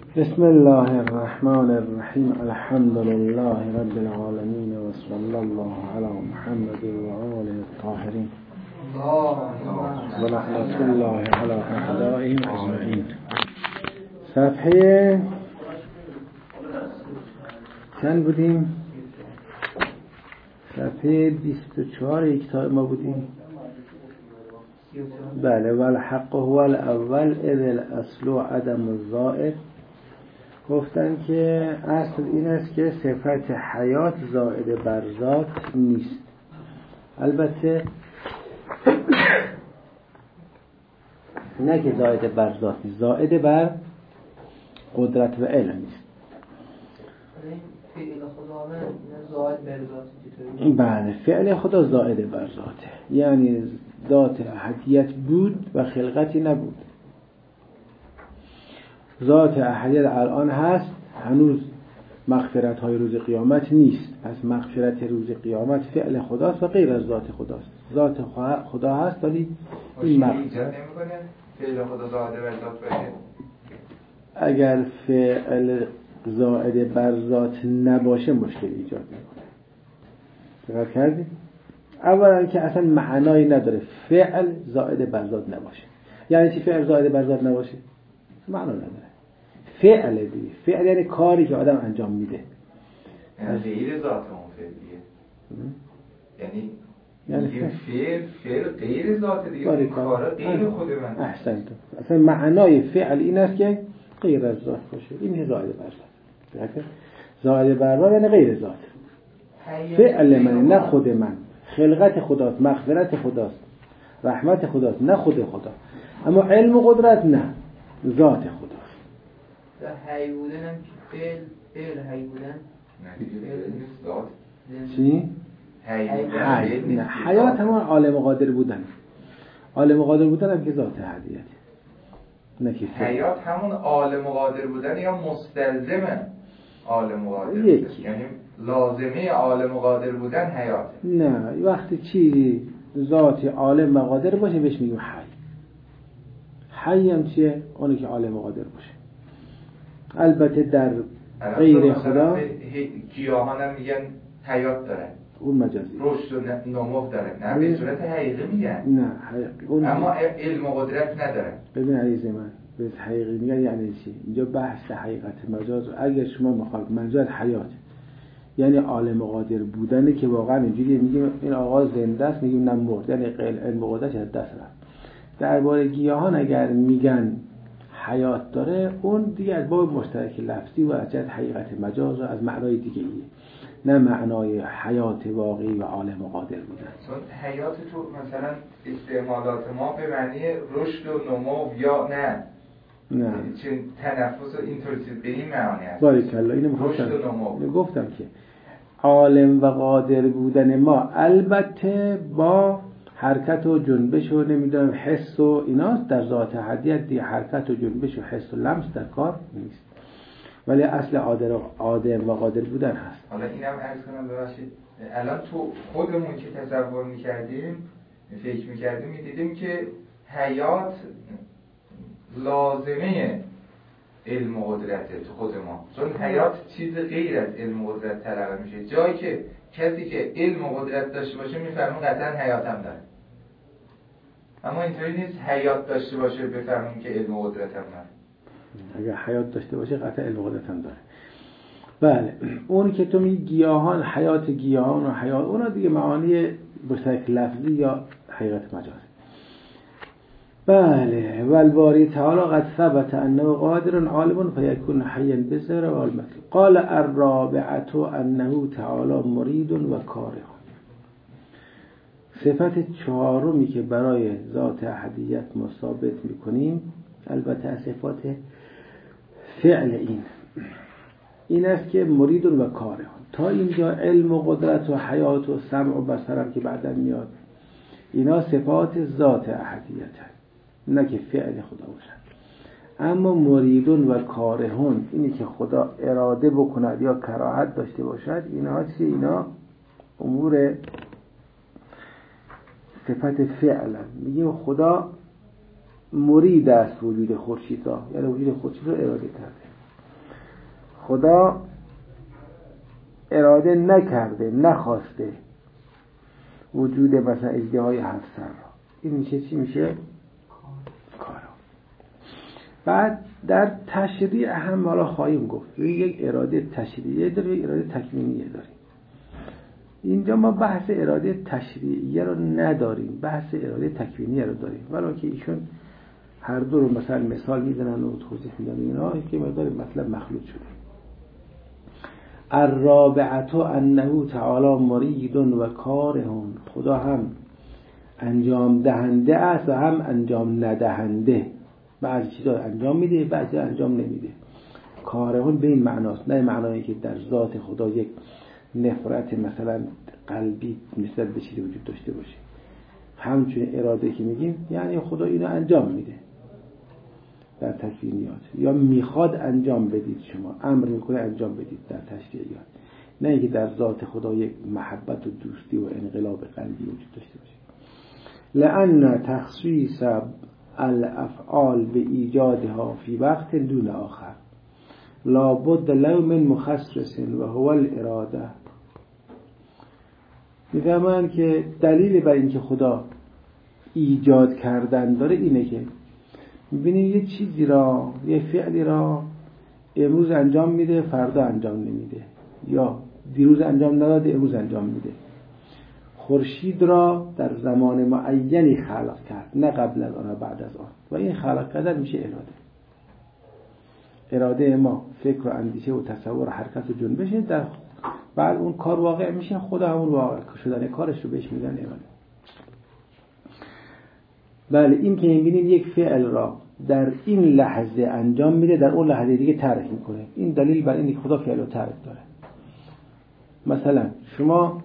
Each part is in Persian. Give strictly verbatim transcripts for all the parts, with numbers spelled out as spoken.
بسم الله الرحمن الرحیم. الحمد لله رب العالمین و صلی الله علی محمد و آله الطاهرین و لعنت الله علی اعدائهم اجمعین. صفحه چند بودیم؟ صفحه بیست و چهار کتاب ما بودیم. بله. والحق هو الاول اذ الاصل عدم الزائد. گفتن که اصل این است که صفت حیات زائد بر ذات نیست. البته نه که زائد بر ذات نیست، زائد بر قدرت و علم نیست. فعل خدا زائد بر ذات. بله، فعل خدا زائد بر ذاته، یعنی ذات احدیت بود و خلقتی نبود. ذات احدیت الان هست، هنوز مغفرت های روز قیامت نیست. پس مغفرت روز قیامت فعل خداست و غیر از ذات خداست. ذات خدا هست ولی این مغفرت فعل خدا زائد بر ذات باشه. اگر فعل زائد بر ذات نباشه مشکل ایجاد میکنه. دقت کردید؟ اولا که اصلا معنایی نداره فعل زائد بر ذات نباشه. یعنی چی فعل زائد بر ذات نباشه؟ معنا نداره. فعل دیگه، فعل یعنی کاری که آدم انجام میده، یعنی غیر ذات اون فعلیه. یعنی یعنی فعل فعل غیر ذات دیگه، اون کارا غیر خود من. احسنت. اصلا معنای فعل این است که غیر از ذات باشه. این زائد بر ذات. زائد بر ذات یعنی غیر ذات. فعل من نه خود من، خلقت خداست، مغفرت خداست، رحمت خداست، نه خود خدا. اما علم و قدرت نه، ذات خداست. در حی بودن هم که فعل فعل حی بودن نه دیگه نیست ذات. چی؟ حی. نه، حیات همون عالم قادر بودن. عالم قادر بودن هم که ذات احدیت. نه که حیات همون عالم قادر بودن یا مستلزم عالم قادر بودن؟ یعنی لازمه عالم قادر بودن حیات. نه، وقتی چیزی ذات عالم و قادر باشه بهش میگیم حی. حی هم چیه؟ اونی که عالم قادر باشه. البته در غیر خدا گیاهان هم میگن حیات داره، اون مجازی، رشد و نمو داره. نه به صورت حقیقی میگن. نه اون اما علم و قدرت نداره. ببین عزیز من، به حقیقی میگن یعنی چی؟ اینجا بحث حقیقت مجاز. اگر شما مخالف منظور حیات یعنی عالم قادر بودنه که واقعا اینجوری میگیم این آقا زنده است، میگیم نه مرد، یعنی علم و قدرت از دست رفت. درباره گیاهان اگر میگن حیات داره، اون دیگه از باب مشترک لفظی و از جهت حقیقت مجاز و از معنای دیگه ایه، نه معنای حیات واقعی و عالم قادر بودن. چون حیات تو مثلا استعمالات ما به معنی رشد و نمو یا نه نه چون تنفس و اینطور چیز به این معانی هست. باریکالله. اینو رشد و نمو گفتم که عالم و قادر بودن ما البته با حرکت و جنبش و نمیدونم حس و ایناست. در ذات احدیت دیگه حرکت و جنبش و حس و لمس در کار نیست، ولی اصل عادر و عادم و قادر بودن هست. حالا اینم عرض کنم ببخشید، الان تو خودمون که تصور میکردیم فکر میکردیم میدیدیم که حیات لازمه علم و قدرته تو خود ما، چون حیات چیز غیر از علم و قدرت تلقی میشه. جایی که کسی که علم و قدرت داشته باشه میفهمون قطعا حیات هم داره، اما اینطوری نیست حیات داشته باشه بفهمون که علم و قدرت هم داره. اگر حیات داشته باشه قطعا علم و قدرت هم داره. بله، اون که تو میگی گیاهان، حیات گیاهان و حیات، اونا دیگه معانی مشترک لفظی یا حقیقت مجازی. بله. والباری تعالی قد ثبت انه قادر عالم فیکون حیا بسر والمثل. قال الرابعه انه تعالی مرید و کاره. صفت چهارمی که برای ذات احدیت ما ثابت میکنیم، البته صفات فعل این این است که مرید و کاره. تا اینجا علم و قدرت و حیات و سمع و بصر هم که بعدا میاد، اینا صفات ذات احدیت هست، نه که فعل خدا باشد. اما مریدون و کارهون، اینی که خدا اراده بکند یا کراهت داشته باشد، اینا چی؟ اینا امور صفت فعلا. میگیم خدا مرید است وجود خورشید را، یعنی وجود خورشید را اراده کرده. خدا اراده نکرده، نخواسته وجود مثلا اژدهای هفت سر را، این میشه چی میشه؟ کارا. بعد در تشریع هم حالا خواهیم گفت یک اراده تشریعی داره، یک اراده تکوینیه داریم. اینجا ما بحث اراده تشریعیه رو نداریم، بحث اراده تکوینیه رو داریم، ولی که ایشون هر دو رو مثلا مثال میدنن و توضیح میدن اینا که مقدار مطلب مخلوط شده. الرابعه انه تعالی مرید و کارهون، خدا هم انجام دهنده است و هم انجام ندهنده، بعضی چیزا انجام میده بعضی انجام نمیده. کارهون به این معناست، نه معنایی که در ذات خدا یک نفرت مثلا قلبی نسبت به چیزی وجود داشته باشه. همچون اراده که میگیم یعنی خدا اینو انجام میده در تکوینیات، یا میخواد انجام بدید، شما امر میکنه انجام بدید در تشریعیات، نه اینکه در ذات خدا یک محبت و دوستی و انقلاب قلبی وجود داشته باشه. لأن تخصیص الافعال به ایجادها فی وقت دون آخر لابد له من مخصص و هو الاراده. میفهمن که دلیل بر اینکه خدا ایجاد کردن داره اینه که میبینیم یه چیزی را، یه فعلی را امروز انجام میده فردا انجام نمیده، یا دیروز انجام نداده امروز انجام میده. خورشید را در زمان معینی خلق کرد، نه قبل از آن و بعد از آن، و این خلق کردن میشه اراده. اراده ما فکر و اندیشه و تصور و حرکت و جنبشه، در بعد اون کار واقع میشه، خدا همون واقع شدن کارش رو بهش میگن اراده. بله، این که میبینیم یک فعل را در این لحظه انجام میده در اون لحظه دیگه ترک میکنه، این دلیل بر اینه که خدا فعل رو ترک داره. مثلا شما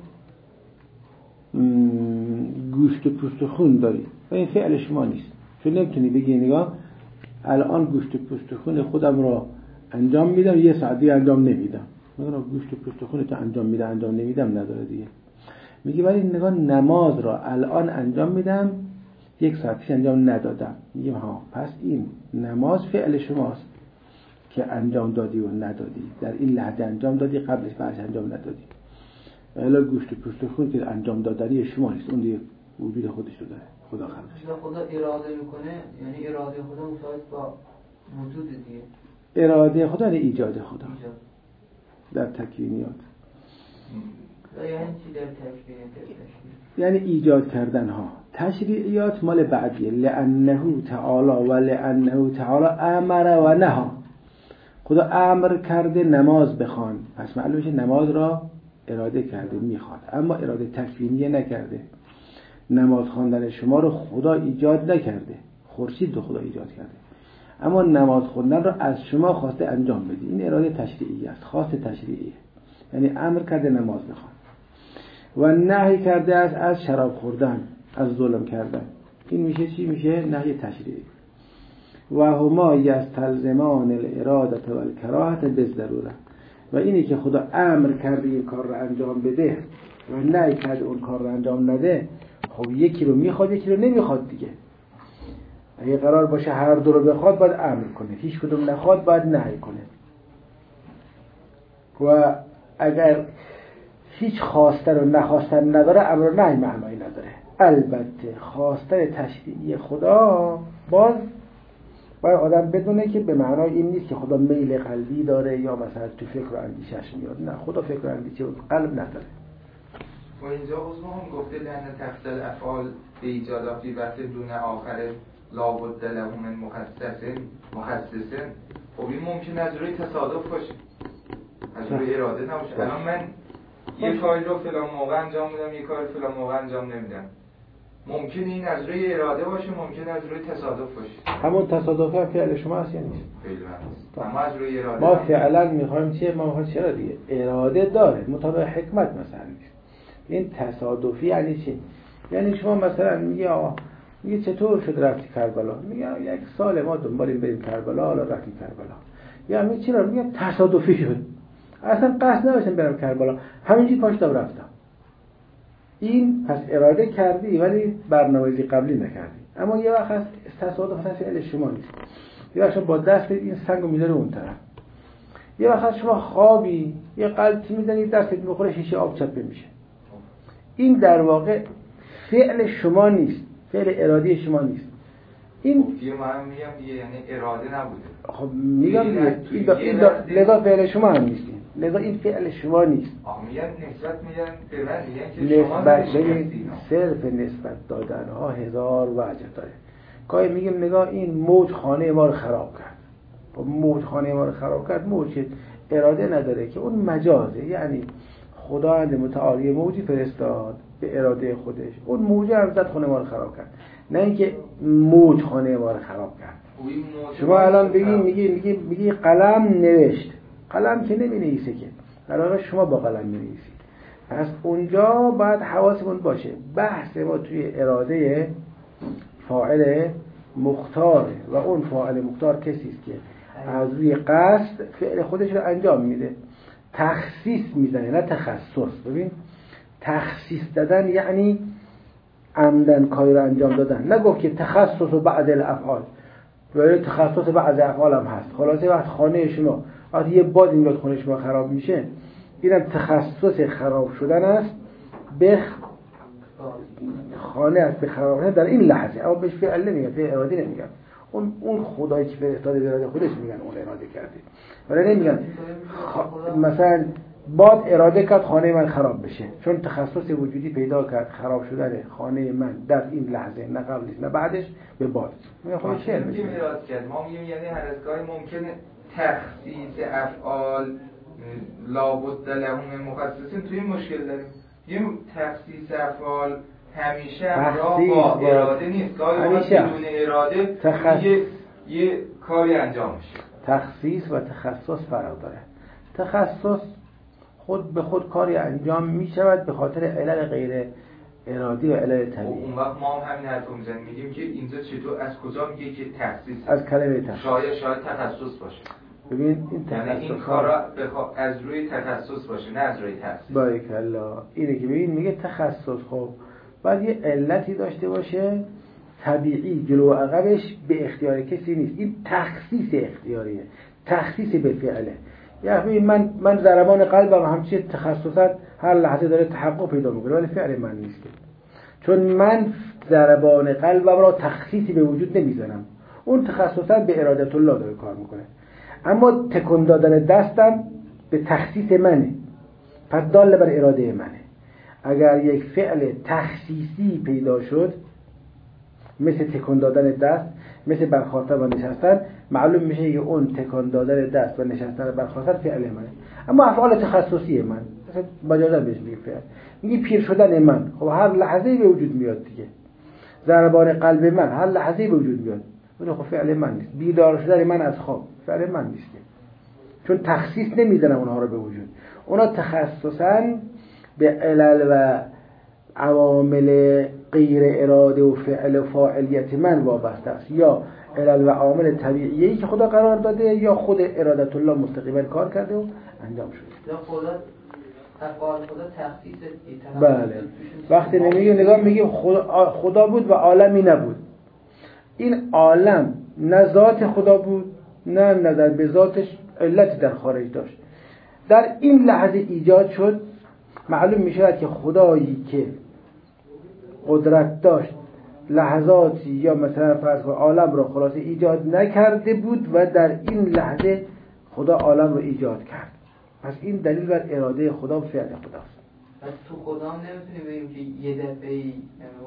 گوشت و پوست و خون داری و این فعل شما نیست، چون نمیتونی بگی نگاه الان گوشت و پوست و خون خودم را انجام میدم یه ساعت دیگه انجام نمیدم. میگن گوشت و پوست و خون تو انجام میدم انجام نمیدم نداره دیگه. میگی ولی نگاه نماز را الان انجام میدم یک ساعتش انجام ندادم. میگیم ها پس این نماز فعل شماست که انجام دادی و ندادی، در این لحظه انجام دادی قبلش بعدش انجام ندادی. الا گوشت و پوست و خون که انجام دادنی شما نیست، اون دیگه وجود خودش رو داره، خدا خلقش. خدا اراده میکنه یعنی اراده خدا مساوی با وجود دیگه. اراده خدا یعنی ایجاد خدا ایجاد. در تکوینیات یعنی چی در تکوینیات؟ یعنی ایجاد کردن ها. تشریعیات مال بعدیه. لأنه تعالی و لأنه تعالی امر و نهی. خدا امر کرده نماز بخوان، پس معلوم میشه نماز را اراده کرده میخواد، اما اراده تکوینیه نکرده. نماز خواندن شما رو خدا ایجاد نکرده، خورشید رو خدا ایجاد کرده، اما نماز خوندن رو از شما خواسته انجام بدی. این اراده تشریعی است، خاص تشریعیه، یعنی امر کرده نماز بخوان و نهی کرده است از شراب خوردن، از ظلم کردن. این میشه چی؟ میشه نهی تشریعی. و هما یستلزمان الاراده و الکراهه بالضروره. و اینی که خدا امر کرده این کار رو انجام بده و نهی کرده اون کار رو انجام نده، خب یکی رو میخواد یکی رو نمیخواد دیگه. اگه قرار باشه هر دو رو بخواد باید امر کنه، هیچ کدوم نخواد باید نهی کنه. و اگر هیچ خواستن و نخواستن نداره امر و نهی معنایی نداره. البته خواستن تشریعی خدا باز باید آدم بدونه که به معنای این نیست که خدا میل قلبی داره یا مثلا تو فکر و اندیشش میاد. نه، خدا فکر و اندیشه و قلب نداره. و اینجا عضو هم گفته لأن تفصیل افعال به ایجاد فی وقت دون آخر لابد له من مخصص مخصص. خب این ممکن از روی تصادف باشه، از روی اراده نباشه. الان من یه کاری رو فلان موقع انجام میدم، یه کاری فلان موقع انجام نمیدم. ممکن این از روی اراده باشه، ممکن از روی تصادف باشه. همون تصادف هم فعل شما هست یا نیست؟ فعل ما از روی اراده. ما فعلا میخوایم چیه؟ ما میخوایم چرا دیگه اراده داره مطابق حکمت مثلا نیست. این تصادفی یعنی چی؟ یعنی شما مثلا میگه آقا میگه چطور شد رفتی کربلا؟ میگه یک سال ما دنبالیم بریم کربلا، حالا رفتیم کربلا. یا میگه چرا؟ میگه تصادفی شد، اصلا قصد نداشتم برم کربلا، همینجوری پاشتم رفتم. این پس اراده کردی ولی برنامه‌ریزی قبلی نکردی. اما یه وقت تصادف فعل شما نیست، یه وقت با دست این سنگو میذاره اون طرف، یه وقت شما خوابی یه قلطی میزنید دستت میخوره شیشه آب چپه میشه. این در واقع فعل شما نیست، فعل ارادی شما نیست. این دیگه من میگم دیگه یعنی اراده نبوده. خب میگم دیگه این دا این دا لذا فعل شما هم نیست. لذا این فعل شما نیست. آخه میگن نسبت میگن به من میگن که شما نسبت ببین صرف نسبت دادن ها هزار وجه داره. گاهی میگیم نگاه این موج خانه ما رو خراب کرد. خب موج خانه ما رو خراب کرد، موج اراده نداره که اون مجازه، یعنی خداوند متعالی موجی فرستاد به اراده خودش، اون موج هم زد خانه ما رو خراب کرد، نه اینکه موج خانه ما رو خراب کرد. شما الان بگی میگی میگی میگی قلم نوشت، قلم که نمی‌نویسه که، در واقع شما با قلم می‌نویسید. پس اونجا باید حواسمون باشه بحث ما توی اراده فاعل مختار و اون فاعل مختار کسی است که از روی قصد فعل خودش رو انجام میده، تخصیص میزنه نه تخصص. ببین تخصیص دادن یعنی عمدن کاری رو انجام دادن، نگفت که تخصص و بعض الافعال، ولی تخصص بعض افعال هم هست. خلاصه وقت خانه شما وقتی یه باد این خونه شما خراب میشه، اینم تخصص خراب شدن است به خانه است، به خراب شدن در این لحظه. اما بهش فعل نمیگن، فعل ارادی نمیگن. اون اون خدایی که فرستاده به اراده خودش میگن اون اراده کرده، ولی نمیگن خ... مثلا باد اراده کرد خانه من خراب بشه، چون تخصص وجودی پیدا کرد خراب شدن خانه من در این لحظه، نه قبلش نه بعدش، به باد میگن خب چه میگه اراده کرد. ما میگیم یعنی هر از گاهی ممکنه تخصیص افعال لابد لهم مخصصین توی مشکل داریم. یه تخصیص افعال همیشه همراه با اراده نیست، گاهی بدون اراده تخص... یه یه کاری انجام میشه. تخصیص و تخصص فرق داره. تخصص خود به خود کاری انجام میشود به خاطر علل غیر ارادی و علل طبیعی. اون وقت ما هم همین حرف رو میزنیم، میگیم که اینجا چطور از کجا میگه که تخصیص از کلمه تخصیص شاید شاید تخصص باشه. ببین این یعنی این کارا بخوا... از روی تخصص باشه نه از روی تخصیص. بارک الله. اینه که ببین میگه تخصص خب باید یه علتی داشته باشه طبیعی، جلو و عقبش به اختیار کسی نیست. این تخصیص اختیاریه، تخصیص به فعله. یعنی من من ضربان قلبم همچین تخصصات هر لحظه داره تحقق پیدا میکنه، ولی فعل من نیست، چون من ضربان قلبم را تخصیصی به وجود نمیزنم. اون تخصصات به ارادت الله داره کار میکنه. اما تکون دادن دستم به تخصیص منه، پس دال بر اراده منه. اگر یک فعل تخصیصی پیدا شد مثل تکون دادن دست، مثل برخاستن و نشستن، معلوم میشه که اون تکان دادن دست و نشستن و برخاستن فعل منه. اما افعال تخصصی من مثلا مجازا بهش میگه فعل، میگه پیر شدن من، خب هر لحظه‌ای به وجود میاد دیگه. ضربان قلب من هر لحظه‌ای به وجود میاد، اون خب فعل من نیست. بیدار شدن من از خواب فعل من نیست، چون تخصیص نمیدونم اونها رو به وجود. اونا تخصصاً به علل و عوامل غیر اراده و فعل و فاعلیت من وابسته است، یا علل و عوامل طبیعیی که خدا قرار داده، یا خود ارادت الله مستقیما کار کرده و انجام شده. یا خدا افعال خدا تخصیص ایتها. بله. وقتی نمیگه نگاه میگیم خدا خدا بود و عالمی نبود. این عالم نه ذات خدا بود نه نظر به ذاتش علتی در خارج داشت، در این لحظه ایجاد شد. معلوم میشه که خدایی که قدرت داشت لحظاتی یا مثلا فرض کن عالم رو خلاصه ایجاد نکرده بود و در این لحظه خدا عالم رو ایجاد کرد. پس این دلیل بر اراده خدا و فعل خداست. پس تو خدا هم نمیتونی بگیم که یه دفعه ای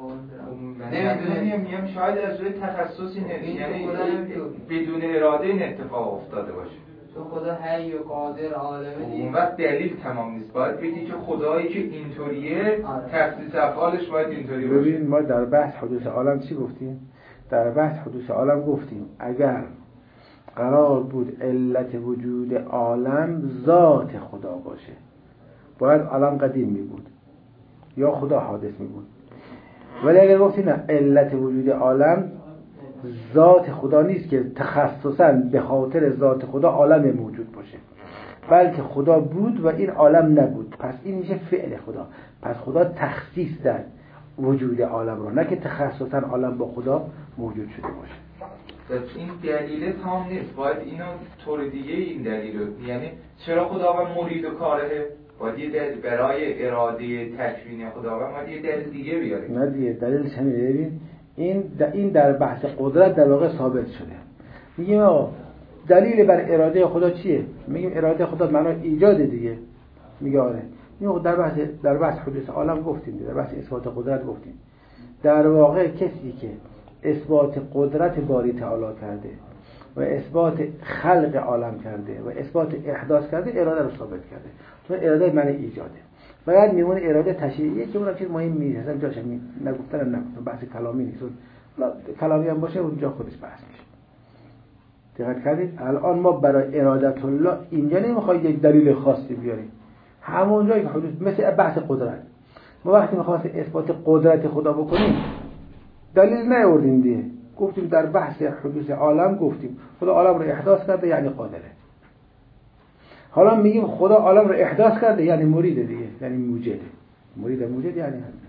نمیدونیم، میگم شاید از روی تخصصی یعنی بدون اراده این اتفاق افتاده باشه. تو خدا حی و قادر عالمه دیگه. اون وقت دلیل تمام نیست، باید بگی که خدایی که اینطوریه تخصیص افعالش باید اینطوری باشه. ببین ما در بحث حدوث عالم چی گفتیم؟ در بحث حدوث عالم گفتیم اگر قرار بود علت وجود عالم ذات خدا باشه باید عالم قدیم می بود یا خدا حادث می بود. ولی اگر گفتیم نه، علت وجود عالم ذات خدا نیست که تخصصاً به خاطر ذات خدا عالم موجود باشه، بلکه خدا بود و این عالم نبود، پس این میشه فعل خدا. پس خدا تخصیص داد وجود عالم رو، نه که تخصصاً عالم با خدا موجود شده باشه. این دلیل تام نیست، باید اینو طور دیگه این دلیل رو، یعنی چرا خداوند مرید و کاره، باید یه دلیل برای اراده تکوینی خداوند باید یه دلیل دیگه بیاره. نه دیگه دلیلش همینه. ببین این این در بحث قدرت در واقع ثابت شده. میگیم آقا دلیل بر اراده خدا چیه؟ میگیم اراده خدا معنی ایجاد دیگه. میگه آره. میگم در بحث در بحث حدوث عالم گفتیم، در بحث اثبات قدرت گفتیم. در واقع کسی که اثبات قدرت باری تعالی کرده و اثبات خلق عالم کرده و اثبات احداث کرده، اراده رو ثابت کرده. چون اراده معنی ایجاده. بعد میمونه اراده تشریعیه که اونم چیز مهم نیست، اصلا جاش نگفتن نگفتن، بحث کلامی نیست. کلامی هم باشه اونجا خودش بحث میشه. دقت کردید؟ الان ما برای ارادت الله اینجا نمیخوایم یک دلیل خاصی بیاریم. همون جایی که حدوث، مثل بحث قدرت، ما وقتی می‌خواستیم اثبات قدرت خدا بکنیم دلیل نیاوردیم دیگه، گفتیم در بحث حدوث عالم گفتیم خدا عالم رو احداث کرده یعنی قادره. حالا میگیم خدا عالم رو احداث کرده یعنی مریده دیگه، یعنی موجده. مرید موجد یعنی هم.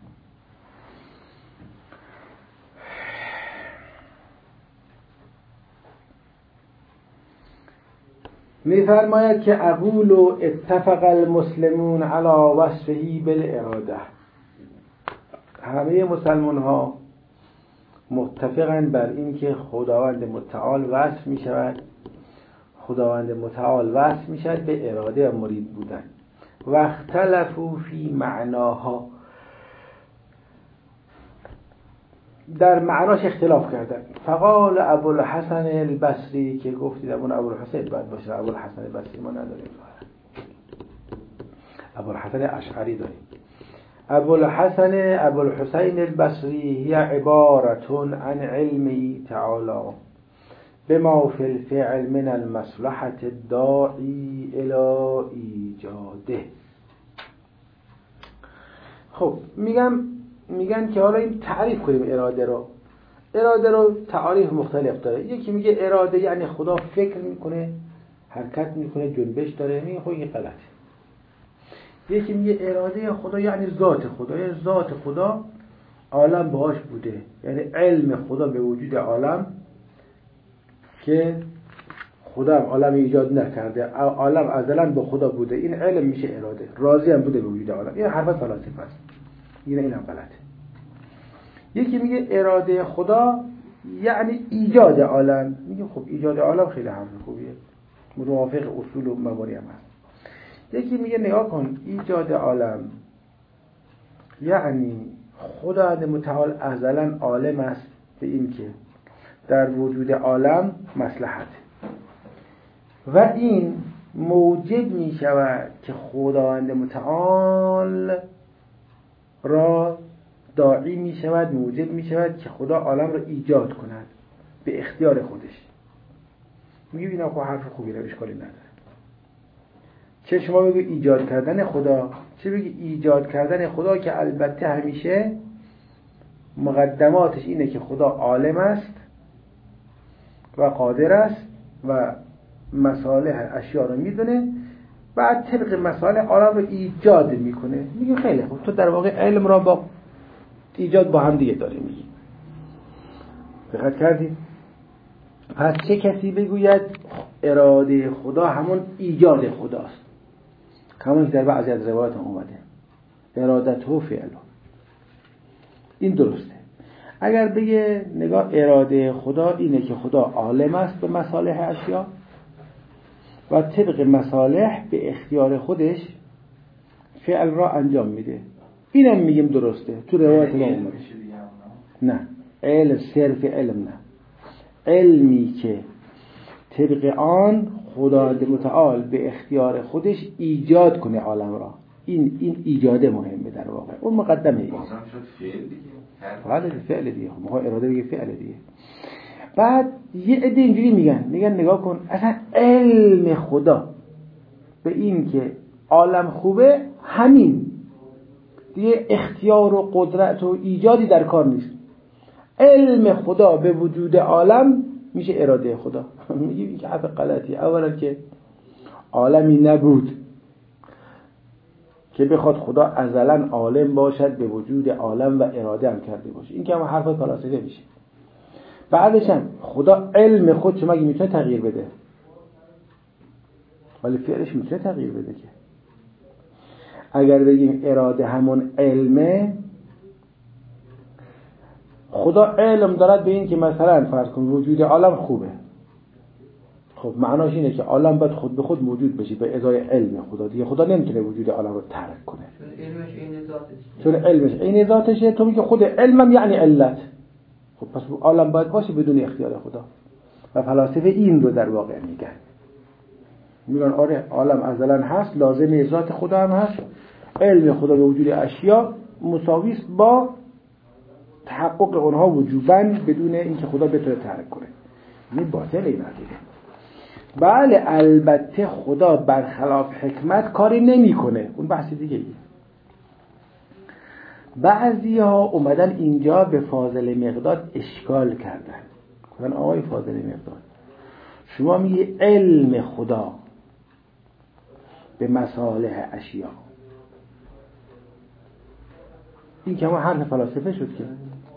می‌فرماید که اقول اتفق المسلمون علی وصفه بالاراده، همه مسلمان ها متفقن بر این که خداوند متعال وصف می شود، خداوند متعال وصف می شود به اراده و مرید بودن. و اختلفوا فی معناها، در معناش اختلاف کردن. فقال ابوالحسن البصری، که گفتید ابون ابوالحسن باید باشه، ابوالحسن البصری ما نداریم، ابوالحسن اشعری داریم. ابوالحسن ابوالحسین البصری هی عبارتون عن علمی تعالی بما فی الفعل من المصلحة الداعی الی ایجاده. خب میگم میگن که حالا این تعریف کنیم اراده رو. اراده رو تعریف مختلف داره. یکی میگه اراده یعنی خدا فکر میکنه، حرکت میکنه، جنبش داره. میگه خب این غلطه. یکی میگه اراده خدا یعنی ذات خدا، یعنی ذات خدا عالم باهاش بوده، یعنی علم خدا به وجود عالم که خدا عالم ایجاد نکرده، عالم ازلا با خدا بوده، این علم میشه اراده. راضی هم بوده به وجود عالم. این حرف فلاسفه است. این اینم غلطه. یکی میگه اراده خدا یعنی ایجاد عالم. میگه خب ایجاد عالم خیلی حرف خوبیه، موافق اصول و مبانی هم هست. یکی میگه نگاه کن، ایجاد عالم یعنی خداوند متعال ازلا عالم است به این که در وجود عالم مصلحت و این موجب می شود که خداوند متعال را داعی می شود، موجب می شود که خدا عالم را ایجاد کند به اختیار خودش. میگه اینا خب حرف خوبی رو اشکالی نداره. چه شما بگو ایجاد کردن خدا، چه بگی ایجاد کردن خدا، که البته همیشه مقدماتش اینه که خدا عالم است و قادر است و مصالح اشیا رو میدونه، بعد طبق مصالح عالم رو ایجاد میکنه. میگه خیلی خوب، تو در واقع علم را با ایجاد با هم دیگه داری میگی. دقت کردی؟ پس چه کسی بگوید اراده خدا همون ایجاد خداست، همون که در بعضی از روایات اومده ارادت و فعل، این درسته. اگر بگه نگاه اراده خدا اینه که خدا عالم است به مصالح اشیا و طبق مصالح به اختیار خودش فعل را انجام میده، اینم میگیم درسته. تو روایت ما اومده. نه علم صرف علم نه، علمی که طبق آن خداوند متعال به اختیار خودش ایجاد کنه عالم را، این این ایجاده مهمه در واقع. اون مقدمه ای. بازم شد فعل دیگه. فعل فعل دیگه. خب ما اراده بگه فعل دیگه. بعد یه عده اینجوری میگن، میگن نگاه کن اصلا علم خدا به این که عالم خوبه همین دیگه، اختیار و قدرت و ایجادی در کار نیست. علم خدا به وجود عالم میشه اراده خدا. میگه این که حرف غلطی. اولا که عالمی نبود که بخواد خدا ازلا عالم باشد به وجود عالم و اراده هم کرده باشه، این که هم حرف فلاسفه میشه. بعدش هم خدا علم خودش مگه میتونه تغییر بده؟ ولی فعلش میتونه تغییر بده که. اگر بگیم اراده همون علمه، خدا علم دارد به این که مثلا فرض کن وجود عالم خوبه، خب معناش اینه که عالم باید خود به خود موجود بشه به ازای علم خدا دیگه. خدا نمیتونه وجود عالم رو ترک کنه چون علمش عین ذاتشه. چون علمش عین ذاتشه. تو میگه خود علمم یعنی علت، خب پس عالم باید باشه بدون اختیار خدا. و فلاسفه این رو در واقع میگن، میگن آره عالم ازلا هست، لازمه ذات خدا هم هست، علم خدا به وجود اشیا مساوی است با تحقق اونها وجوباً بدون اینکه خدا بتونه ترک کنه. این باطل این عقیده. بله البته خدا برخلاف حکمت کاری نمیکنه، اون بحث دیگه ایه. بعضی ها اومدن اینجا به فاضل مقداد اشکال کردن، گفتن آقای فاضل مقداد شما میگی علم خدا به مصالح اشیا، این که ما حرف فلاسفه شد که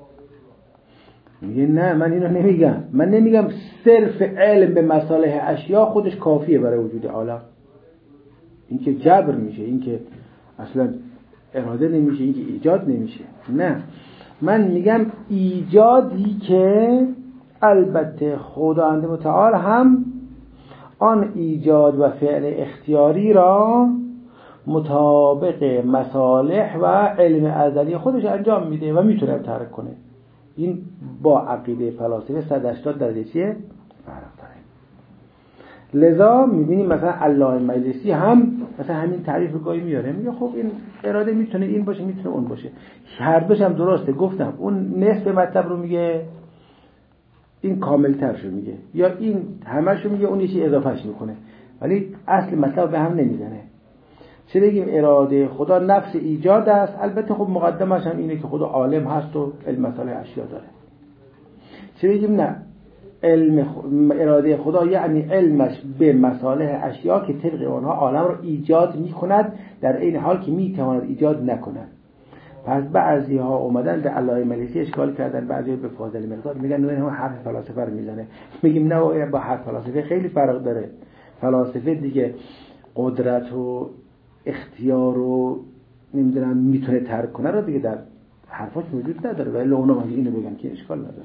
میگه نه من اینو نمیگم، من نمیگم صرف علم به مصالح اشیا خودش کافیه برای وجود عالم، این که جبر میشه، این که اصلا اراده نمیشه، این که ایجاد نمیشه. نه من میگم ایجادی که البته خداوند متعال هم آن ایجاد و فعل اختیاری را مطابق مصالح و علم ازلی خودش انجام میده و میتونه ترک کنه. این با عقیده فلاسفه صد و هشتاد درجه چیه؟ فرق داره. لذا میبینیم مثلا علامه مجلسی هم مثلا همین تعریف رو گاهی میاره، میگه خب این اراده میتونه این باشه میتونه اون باشه، هر دوش هم درسته. گفتم اون نصف مطلب رو میگه این کاملتر شو میگه، یا این همش رو میگه اون یکی اضافهش میکنه، ولی اصل مطلب به هم نمیزنه. چه بگیم اراده خدا نفس ایجاد است، البته خب مقدمش هم اینه که خدا عالم هست و علم مصالح اشیا داره. چه بگیم نه علم خ... اراده خدا یعنی علمش به مصالح اشیا که طبق آنها عالم رو ایجاد میکند در این حال که میتواند ایجاد نکند. پس بعضی ها اومدن به علامه مجلسی اشکال کردن، بعضی به فاضل مقداد میگن نه هم حرف فلاسفه رو میزنه. میگیم نه با حرف فلاسفه خیلی فرق داره. فلاسفه دیگه قدرت و اختیار رو نمیدونم میتونه ترک کنه رو دیگه در حرفاش وجود نداره، ولی اونا میگن اینو بگن که اشکال نداره.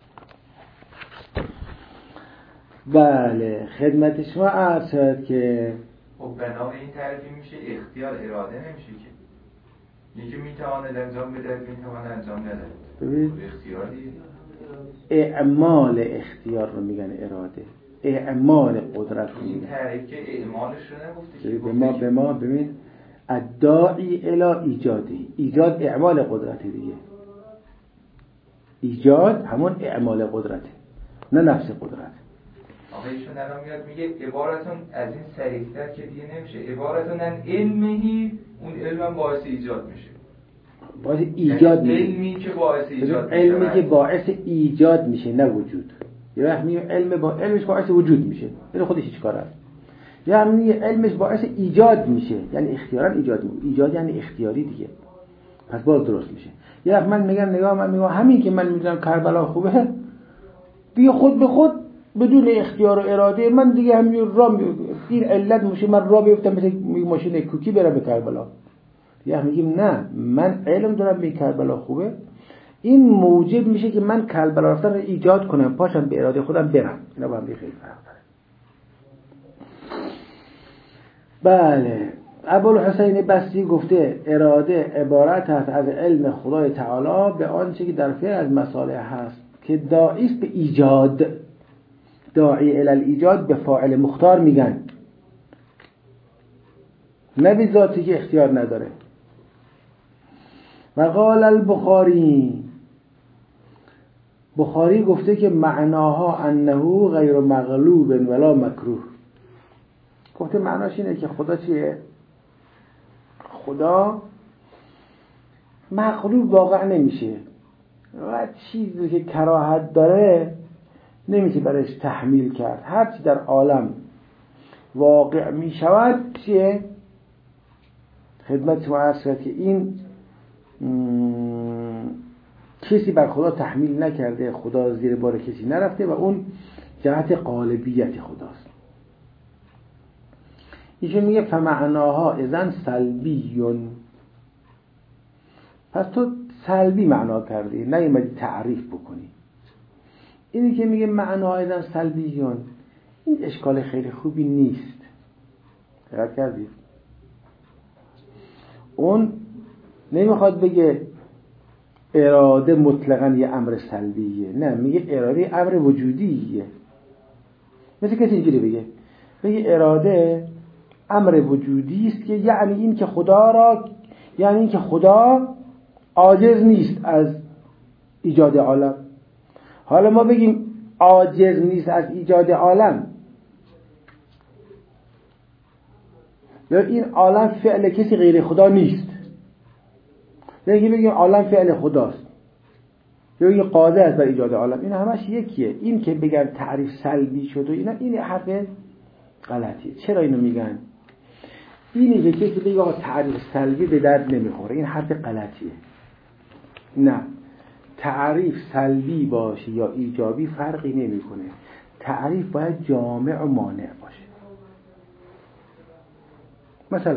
بله خدمت شما عرض شد که خب بنا به این تعریفی میشه اختیار اراده نمیشه که یکی میتواند انجام بده میتواند انجام نده. ببین اختیاری اعمال اختیار رو میگن اراده، اعمال قدرت رو این میگن. تعریف که اعمالش رو نگفته که به ما به ما ببین الداعی الی ایجادی، ایجاد اعمال قدرت دیگه، ایجاد همون اعمال قدرته نه نفس قدرت. آقایشون الان میاد میگه عبارتون از این سریع‌تر که دیگه نمیشه، عبارتون ان علمهی، اون علم باعث ایجاد میشه، باعث ایجاد میشه، علمی که باعث ایجاد میشه، علمی که باعث ایجاد میشه نه وجود. یه وقت میگه علم با علمش باعث وجود میشه، این خودش هیچ کار است. یا میگه علمش باعث ایجاد میشه، یعنی اختیارا ایجاد میشه، ایجاد یعنی اختیاری دیگه، پس باز درست میشه. یه وقت من میگم نگاه من میگم همین که من میدونم کربلا خوبه دیگه خود به خود بدون اختیار و اراده من دیگه همین راه این علت میشه من راه بیفتم مثل ماشین کوکی برم به کربلا. یا میگیم نه من علم دارم به کربلا خوبه، این موجب میشه که من کربلا رفتن رو ایجاد کنم، پاشم به اراده خودم برم. اینا با هم خیلی فرق داره. بله ابوالحسین بصری گفته اراده عبارت است از علم خدای تعالی به آنچه که در فعل از مصالح هست که داعی است به ایجاد. داعی الی الایجاد به فاعل مختار میگن، نه به ذاتی که اختیار نداره. و قال البخاری، بخاری گفته که معناها انه غیر مغلوب ولا مکروه. گفته معناش اینه که خدا چیه؟ خدا مغلوب واقع نمیشه و چیزی که کراهت داره نمیشه برایش تحمیل کرد. هر چی در عالم واقع میشود چیه؟ خدمت شما عرض کرد که این کسی بر خدا تحمیل نکرده، خدا زیر بار کسی نرفته و اون جهت قالبیت خداست. ایشون میگه فمعناها اذن سلبیون. پس تو سلبی معنا کردی، نیومدی تعریف بکنی. اینی که میگه معناها اذن سلبیون، این اشکال خیلی خوبی نیست. دقت کردید؟ اون نمیخواد بگه اراده مطلقاً یه امر سلبیه، نه، میگه اراده امر وجودیه. مثل کسی اینجوری بگه بگه اراده امر وجودی است که یعنی این که خدا را، یعنی این که خدا عاجز نیست از ایجاد عالم. حالا ما بگیم عاجز نیست از ایجاد عالم، یا این عالم فعل کسی غیر خدا نیست، یا بگیم عالم فعل خداست، یا این قادر است بر ایجاد عالم، این همش یکیه. این که بگن تعریف سلبی شد و اینا، این حرف غلطیه. چرا اینو میگن؟ اینی که کسی بگه آقا تعریف سلبی به درد نمیخوره، این حرف غلطیه. نه، تعریف سلبی باشه یا ایجابی فرقی نمیکنه. تعریف باید جامع و مانع باشه. مثلا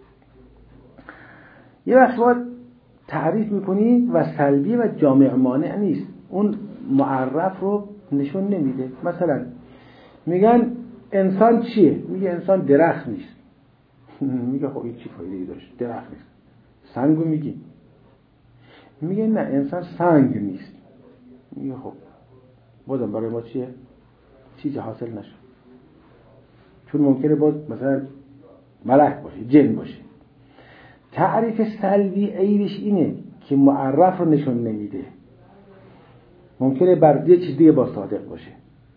یه وقت باید تعریف میکنی و سلبی و جامع مانع نیست، اون معرف رو نشون نمیده. مثلا میگن انسان چیه؟ میگه انسان درخت نیست. میگه خب این چی فایده‌ای داشت؟ درخت نیست. سنگو میگی؟ میگه نه انسان سنگ نیست. میگه خب بازم برای ما چیه؟ چیزی حاصل نشد، چون ممکنه باز مثلا ملک باشه، جن باشه. تعریف سلبی عیبش اینه که معرف رو نشون نمیده، ممکنه بر یه چیز دیگه با صادق باشه.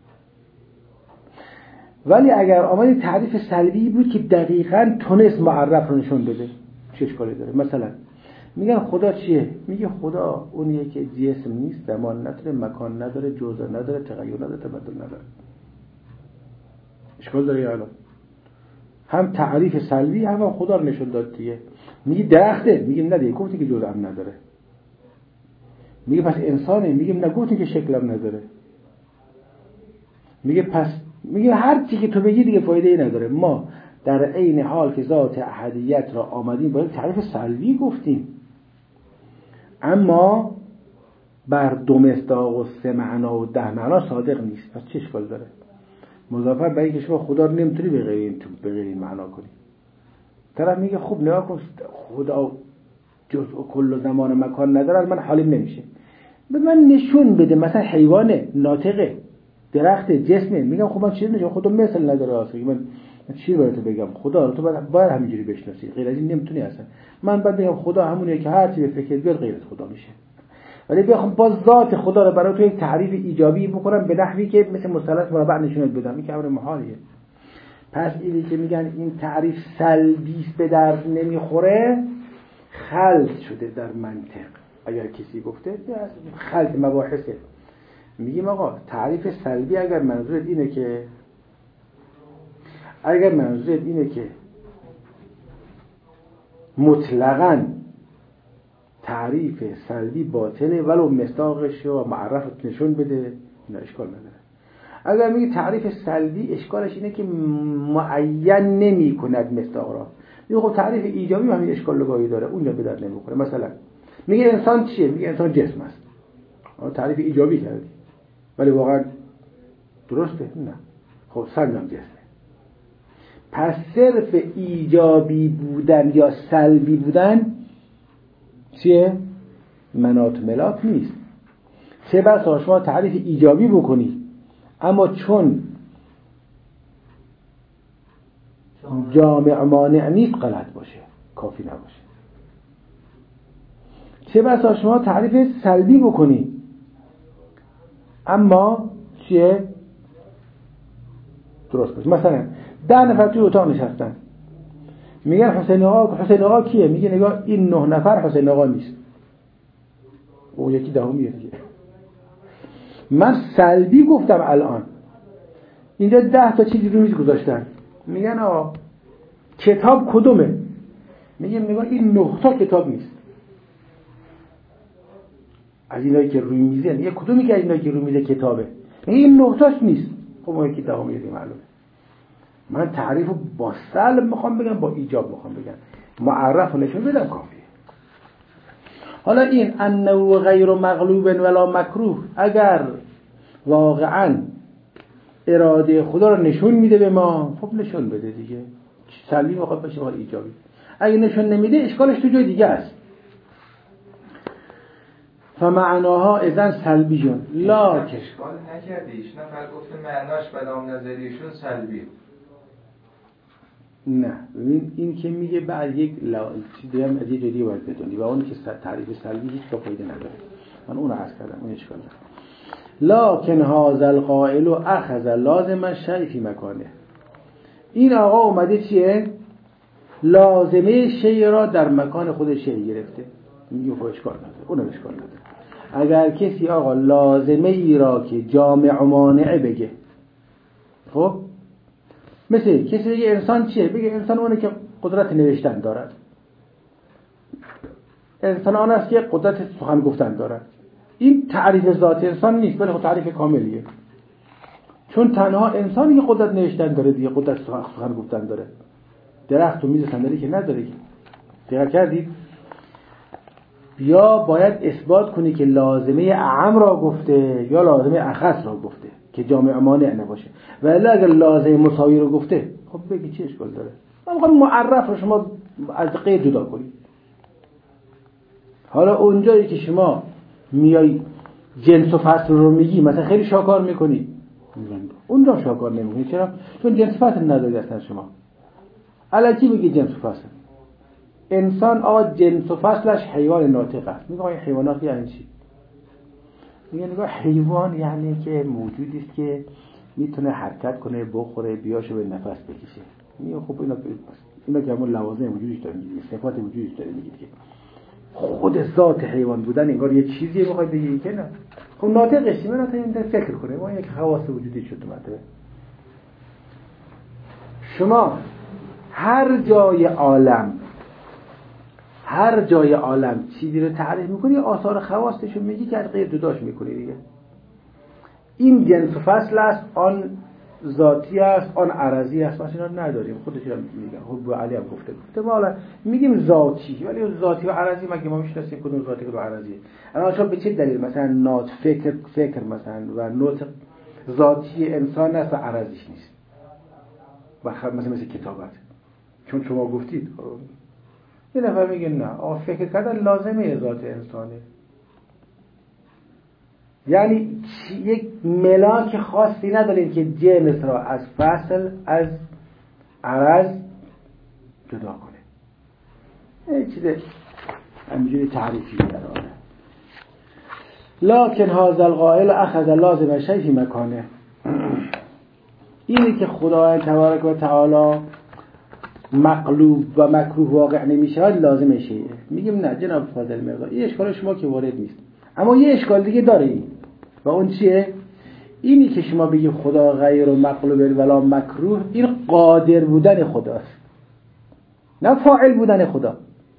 ولی اگر آمدی تعریف سلبی بود که دقیقاً تونست معرف رو نشون بده، چه اشکالی داره؟ مثلا میگن خدا چیه؟ میگه خدا اونیه که جسم نیست، زمان نداره، مکان نداره، جزء نداره، تغییر نداره، تبدل نداره. اشکال داره یا هم تعریف سلبی هم, هم خدا رو نشون داد دیگه. میگه درخته، میگیم نه دیگه، گفتی که جزء هم نداره. میگه پس انسانه، میگیم نه، گفتی که شکل هم نداره. میگه پس میگه هر چی که تو بگی دیگه فایده ای نداره. ما در عین حال که ذات احدیت را آمدیم با تعریف سلبی گفتیم، اما بر دو مصداق و سه معنا و ده معنا صادق نیست. پس چه اشکال داره؟ مضافه به اینکه شما خدا رو نمیتونی به غیر این به غیر این معنا کنی. طرف میگه خب نگاه کن، خدا جزء و کل و زمان و مکان نداره، من حالیم نمیشه. به من نشون بده مثلا حیوانه، ناطقه، درخت، جسمه. میگم خب من چیزی نشون، خدا مثل نداره اصلا. من چی برات بگم؟ خدا رو تو باید, باید همینجوری بشناسی، غیر از این نمیتونی اصلا. من بعد بگم خدا همونیه که هر چی به فکر بیاد غیر از خدا میشه. ولی بخوام باز ذات خدا رو برای تو یک تعریف ایجابی بکنم به نحوی که مثل مثلث مربع نشونت بدم، این که امر محالیه. پس اینی که میگن این تعریف سلبی به درد نمیخوره، خلط شده در منطق. اگر کسی گفته خلط مباحثه. میگیم آقا تعریف سلبی اگر منظورت اینه که اگر منظورت اینه که مطلقاً تعریف سلبی باطله ولو مصداقش و معرفت نشون بده، نه اشکال نداره. اگر میگه تعریف سلبی اشکالش اینه که معین نمی کند مصداق را، میگه خب تعریف ایجابی همین اشکال لگاهی داره، اونجا به درد نمیخوره. مثلا میگه انسان چیه؟ میگه انسان جسم است. تعریف ایجابی کردی ولی واقعا درسته؟ نه. خب سنگ هم جسمه. پس صرف ایجابی بودن یا سلبی بودن چیه؟ منات ملات نیست. چه بسا شما تعریف ایجابی بکنی اما چون جامع مانع نیست غلط باشه، کافی نباشه. چه بسا شما تعریف سلبی بکنی اما چیه؟ درست باشه. مثلا ده نفر توی اتاق نشستن، میگن حسین آقا، حسین آقا کیه؟ میگه نگاه این نه نفر حسین آقا نیست، اون یکی دهمیه دیگه. من سلبی گفتم الان، اینجا ده تا چیزی رو میز گذاشتن، میگن آقا کتاب کدومه؟ میگه نگاه این نه تا کتاب نیست. از اینایی که روی میزه، یه کدومی که از اینایی که روی میزه کتابه، این نقطه‌اش نیست. خب ما یکی دهم میگیم معلومه. من تعریف رو با سلب میخوام بگم، با ایجاب میخوام بگم، معرف رو نشون بدم کافیه. حالا این انه غیر مغلوب ولا مکروه، اگر واقعا اراده خدا رو نشون میده به ما، خب نشون بده دیگه، سلبی میخواد باشه یا ایجابی. اگه نشون نمیده اشکالش تو جای دیگه است. فمعناها اذن سلبی جون لا اشکال نکرده، ایش نفر گفته معناش بدام نظریشون سلبی. نه ببین این که میگه بعد یک لا... چیزی هم از یه جدی باید بدونی و اون که تعریف سلبی هیچ با فایده نداره. من اون رو عرض کردم، اون اشکال داره. لکن هذا القائل اخذ لازم شیء فی مکانه. این آقا اومده چیه؟ لازمه شیء را در مکان خود شیء گرفته. میگه خب اشکال نداره، اون اشکال نداره. اگر کسی آقا لازمه ای را که جامع و مانع بگه، خب مثل کسی بگه انسان چیه؟ بگه انسان اونه که قدرت نوشتن دارد، انسان آن است که قدرت سخن گفتن دارد. این تعریف ذات انسان نیست، بلکه تعریف کاملیه. چون تنها انسانی که قدرت نوشتن داره دیگه، قدرت سخن گفتن داره. درخت و میز صندلی که نداره. دقت کردید؟ یا باید اثبات کنی که لازمه اعم را گفته یا لازمه اخص را گفته که جامع مانع نباشه. ولی اگر لازمه مساوی رو گفته، خب بگی چه اشکال داره؟ من میخوام معرف رو شما از غیر جدا کنید. حالا اونجایی که شما میای جنس و فصل رو میگی، مثلا خیلی شاکار میکنی، اونجا شاکار نمیکنی. چرا؟ چون جنس و فصل نداری اصلا شما. الکی میگی جنس و فصل. انسان آقا جنس و فصلش حیوان ناطق است. میگه این حیوانات یعنی چی؟ میگه نگاه حیوان یعنی که موجودی است که میتونه حرکت کنه، بخوره، بیاشو به نفس بکشه. میگه خب اینا اینا که همون لوازم وجودش داره میگه، صفات وجودش داره میگه که خود ذات حیوان بودن انگار یه چیزیه بخواد بگی که نه. خب ناطقش چی؟ من ناطق فکر کنه، ما یک خواص وجودی شد تو مرتبه. شما هر جای عالم هر جای عالم چیزی رو تعریف میکنی، آثار خواستشو میگی که از غیر جداش میکنی دیگه. این جنس و فصل است، آن ذاتی است، آن عرضی است، ما اینا نداریم. خودش هم میگن، خب علی هم گفته گفته ما حالا میگیم ذاتی، ولی ذاتی و عرضی مگه ما میشناسیم کدوم ذاتی کدوم عرضیه؟ الان شما به چه دلیل مثلا ناط فکر فکر مثلا و نطق ذاتی انسان است و عرضیش نیست؟ و مثلا مثل کتابت، چون شما گفتید یه نفر میگه نه آقا فکر کردن لازمه ذات انسانه، یعنی یک ملاک خاصی نداریم که جنس را از فصل از عرض جدا کنه. این چیز همینجوری تعریفی داره. لکن هذا القائل اخذ لازم شیء فی مکانه. اینی که خدای تبارک و تعالی مقلوب و مکروه واقع نمیشه لازم شیء. میگیم نه جناب فاضل مرزا، این اشکال شما که وارد نیست، اما یه اشکال دیگه داره این. و اون چیه؟ اینی که شما بگید خدا غیر و مقلوب ولا مکروه، این قادر بودن خداست، نه فاعل بودن خدا.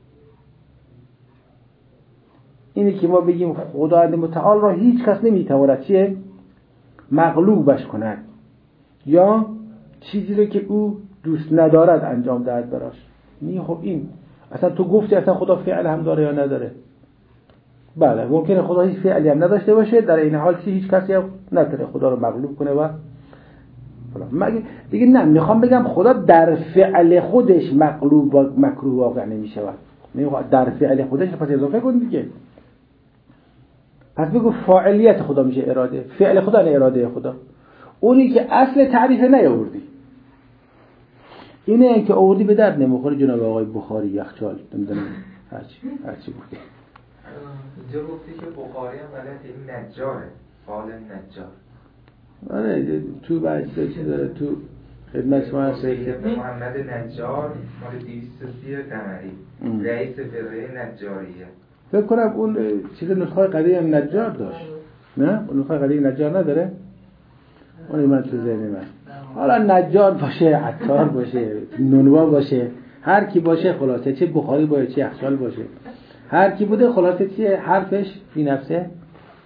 اینی که ما بگیم خداوند متعال را هیچ کس نمیتواند چیه؟ مغلوبش کند یا چیزی رو که او دوست ندارد انجام دهد براش. نه خب این اصلا تو گفتی اصلا خدا فعل هم داره یا نداره؟ بله ممکنه خدا هیچ فعلی هم نداشته باشه، در این حال چی هیچ کسی هم نتونه خدا رو مغلوب کنه و مگه دیگه نه. میخوام بگم خدا در فعل خودش مغلوب و مکروه واقع نمیشه. نمیخوام در فعل خودش پس اضافه کن دیگه. پس بگو فاعلیت خدا میشه اراده، فعل خدا نه اراده خدا. اونی که اصل تعریف نیاوردی، اینه که آوردی به درد نمیخوره. جناب آقای بخاری یخچال نمیدونم هرچی هرچی گفته. اینجا گفتی که بخاری هم غلط، این نجاره، فعال نجار. آره تو بعد چیز داره تو خدمت شما هست که محمد نجار مال دویست و سی قمری رئیس فرقه نجاریه. فکر کنم اون چیز نسخه قدیم هم نجار داشت. نه اون نسخه قدیم نجار نداره. اون من تو ذهن من. حالا نجار باشه، عطار باشه، نونوا باشه، هر کی باشه خلاصه، چه بخاری باشه چه یخچال باشه، هر کی بوده خلاصه چیه حرفش فی نفسه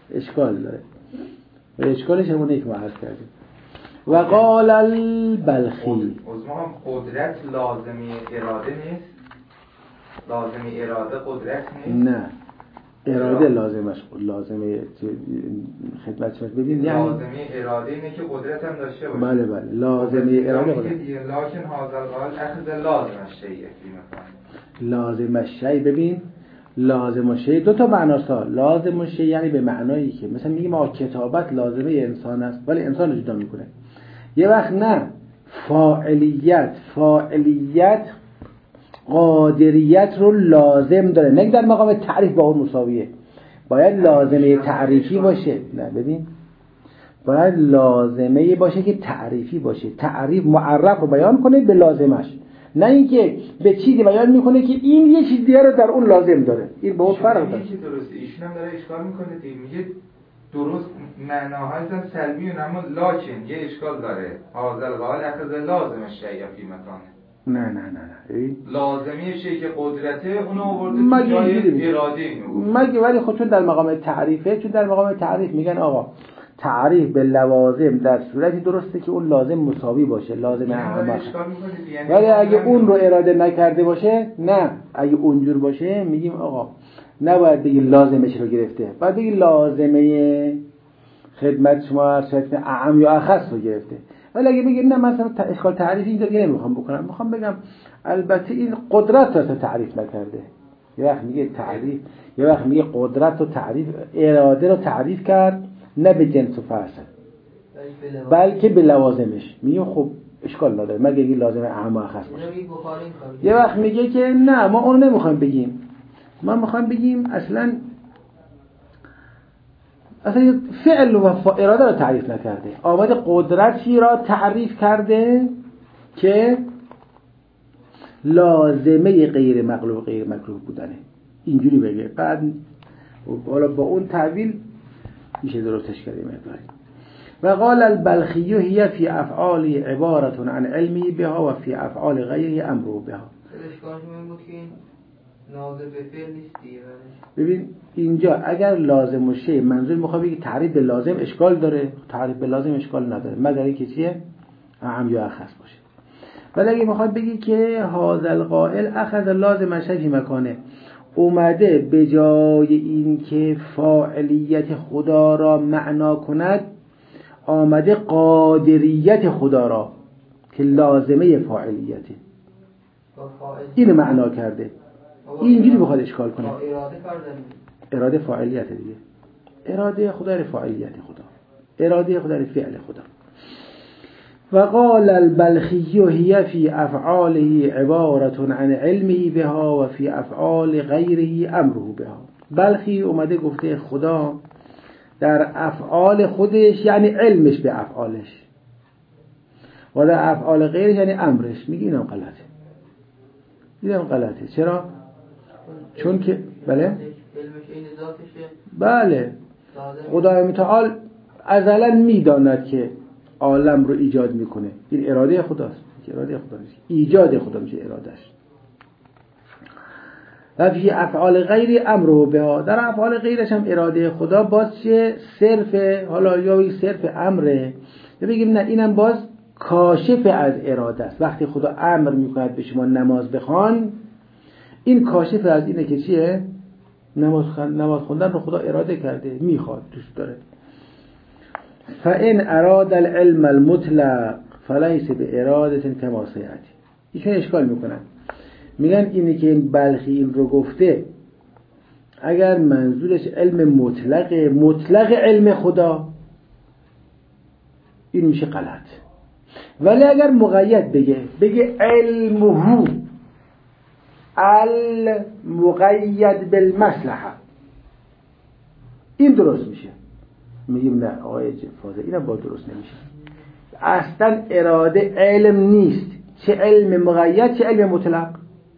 اشکال داره و اشکالش همونه یک ما عرض کردیم. و قال البلخی عزمان قدرت لازمی اراده نیست؟ لازمی اراده قدرت نیست؟ نه اراده لازمش لازمه خدمت شما ببین یعنی لازمی اراده اینه که قدرت هم داشته باشه. بله بله لازمی اراده قدرت. لکن هذا القول اخذ لازم شیء لازم شیء ببین لازم شیء دو تا معناست. لازم شیء یعنی به معنایی که مثلا میگیم ما کتابت لازمه انسان است ولی انسان رو جدا میکنه. یه وقت نه فاعلیت فاعلیت قادریت رو لازم داره نه در مقام تعریف با اون مساویه. باید لازمه تعریفی باشه. نه ببین باید لازمه باشه که تعریفی باشه. تعریف معرف رو بیان کنه به لازمش نه اینکه به چیزی بیان میکنه که این یه چیز دیگه رو در اون لازم داره. این با اون فرق داره. این درسته ایشون هم داره اشکال میکنه دیگه میگه درست معناهای سلبی اما لکن یه اشکال داره. هذا القول اخذ لازم شیء فی مکانه. نه نه نه نه لازمی شیء که قدرته اونو آورده تو جای اراده اینو مگه ولی خود چون در مقام تعریفه چون در مقام تعریف میگن آقا تعریف به لوازم در صورتی درسته که اون لازم مساوی باشه لازم اهم ولی اگه اون رو اراده نکرده باشه نه اگه اونجور باشه میگیم آقا نباید بگی لازمش رو گرفته باید بگی لازمه خدمت شما ارشد اعم یا اخص رو گرفته. ولی اگه بگی نه مثلا اشکال تعریفی اینجا دیگه نمیخوام بکنم میخوام بگم البته این قدرت رو تعریف نکرده. یه وقت میگه تعریف یه وقت میگه قدرت رو تعریف اراده رو تعریف کرد نه به جنس و فصل بلکه به لوازمش. میگه خب اشکال نداره مگه این لازم اهم و اخص باشه. یه وقت میگه که نه ما اون نمیخوایم بگیم ما میخوایم بگیم اصلا اصلا فعل و اراده رو تعریف نکرده آمده قدرتی را تعریف کرده که لازمه غیر مغلوب غیر مکروه بودنه. اینجوری بگه بعد حالا با اون تعبیل میشه درستش کردیم مقداری. و قال البلخی هي فی افعال عبارت عن علمی بها و فی افعال غیره امره بها. اشکالش این بود که این ناظر به فعل نیست دیگه. ببین اینجا اگر لازم و شی منظور میخواد بگه تعریف به لازم اشکال داره تعریف به لازم اشکال نداره مگر اینکه چیه اهم یا اخص باشه. ولی اگه میخواد بگی که هذا القائل اخذ لازم شی فی مکانه اومده به جای این که فاعلیت خدا را معنا کند آمده قادریت خدا را که لازمه فاعلیته این معنا کرده. اینجوری بخواد اشکال کنه اراده فاعلیت دیگه اراده خدا را فاعلیت خدا اراده خدا را فعل خدا. و قال البلخی هي فی افعاله عبارت عن علمه بها و فی افعال غیره امره بها. بلخی اومده گفته خدا در افعال خودش یعنی علمش به افعالش و در افعال غیرش یعنی امرش. میگه اینم غلطه اینم غلطه. چرا؟ چون که بله بله خدای متعال ازلا میداند که عالم رو ایجاد میکنه. این اراده خداست. اراده خدا نیست ایجاد خدا میشه ارادهش. و فی افعال غیر امره بها در افعال غیرش هم اراده خدا باز چه صرف حالا یا صرف امره یا بگیم نه اینم باز کاشف از اراده است. وقتی خدا امر میکند به شما نماز بخوان این کاشف از اینه که چیه نماز خوندن نماز خوندن رو خدا اراده کرده میخواد دوست داره. فإن اراد العلم المطلق فلیس بإرادة كما سیأتی. ایشون اشکال میکنن میگن اینی که این بلخی این رو گفته اگر منظورش علم مطلق مطلق علم خدا این میشه غلط. ولی اگر مقید بگه بگه علمه المقید بالمصلحه این درست میشه. میگیم نه آقای فاضل اینم با درست نمیشه. اصلا اراده علم نیست چه علم مقید چه علم مطلق.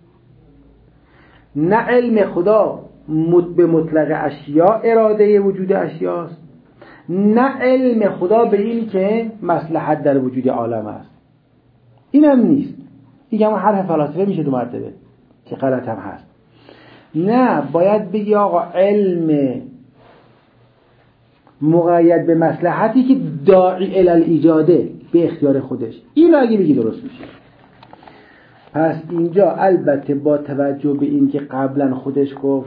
نه علم خدا به مطلق اشیاء اراده وجود اشیاست نه علم خدا به این که مصلحت در وجود عالم است. این هم نیست. این هم حرف فلاسفه میشه دو مرتبه که غلط هم هست. نه باید بگی آقا علم مقید به مصلحتی که داعی الی الایجاده به اختیار خودش. این اگه بگی درست میشه. پس اینجا البته با توجه به این که قبلا خودش گفت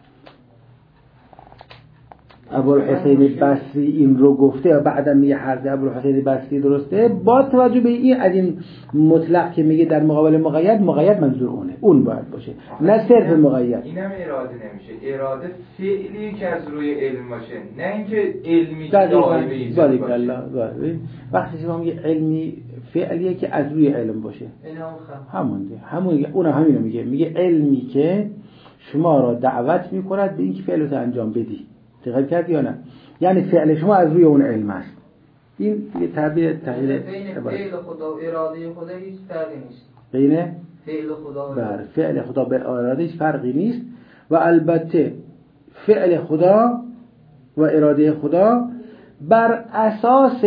ابوالحسین بصری این رو گفته و بعدا میگه حرف ابوالحسین بصری درسته، با توجه به این از این مطلق که میگه در مقابل مقید، مقید منظور اونه، اون باید باشه، نه صرف مقید. اینم اراده نمیشه، اراده فعلی که از روی علم باشه، نه اینکه علمی که دائمی ایجاد باشه. الله وقتی شما میگه علمی فعلیه که از روی علم باشه، همون دیگه، همون اونم همینو میگه، میگه علمی که شما را دعوت میکند به اینکه فعل رو انجام بدی. دقیق کردی یا نه؟ یعنی فعل شما از روی اون علم است. این یه تعبیر تغییر بین فعل خدا و اراده خدا هیچ فرقی نیست. بین فعل خدا و بر فعل خدا به اراده هیچ فرقی نیست و البته فعل خدا و اراده خدا بر اساس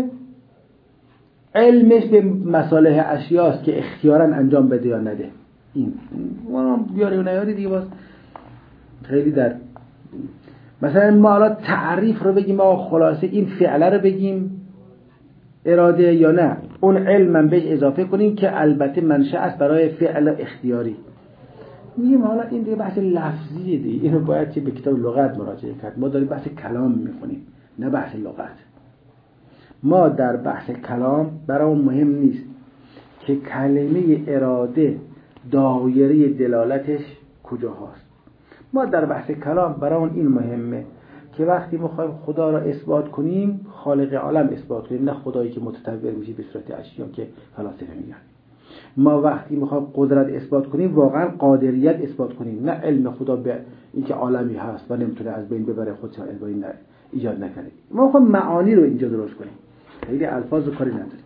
علمش به مصالح اشیاست که اختیاراً انجام بده یا نده. این ما بیاری و نیاری دیگه باز خیلی در مثلا ما حالا تعریف رو بگیم آقا خلاصه این فعله رو بگیم اراده یا نه، اون علم بهش اضافه کنیم که البته منشأ است برای فعل اختیاری. میگیم حالا این دیگه بحث لفظیه دیگه، اینو باید که به کتاب لغت مراجعه کرد. ما داریم بحث کلام میخونیم نه بحث لغت. ما در بحث کلام برای مهم نیست که کلمه اراده دایره دلالتش کجا هست. ما در بحث کلام برای اون این مهمه که وقتی میخوایم خدا را اثبات کنیم خالق عالم اثبات کنیم، نه خدایی که متطور میشه به صورت اشیا که فلاسفه میگن. ما وقتی میخوایم قدرت اثبات کنیم واقعا قادریت اثبات کنیم، نه علم خدا به اینکه عالمی هست و نمیتونه از بین ببره خودش را ایجاد نکنه. ما میخوایم معانی رو اینجا درست کنیم، خیلی الفاظ و کاری نداریم.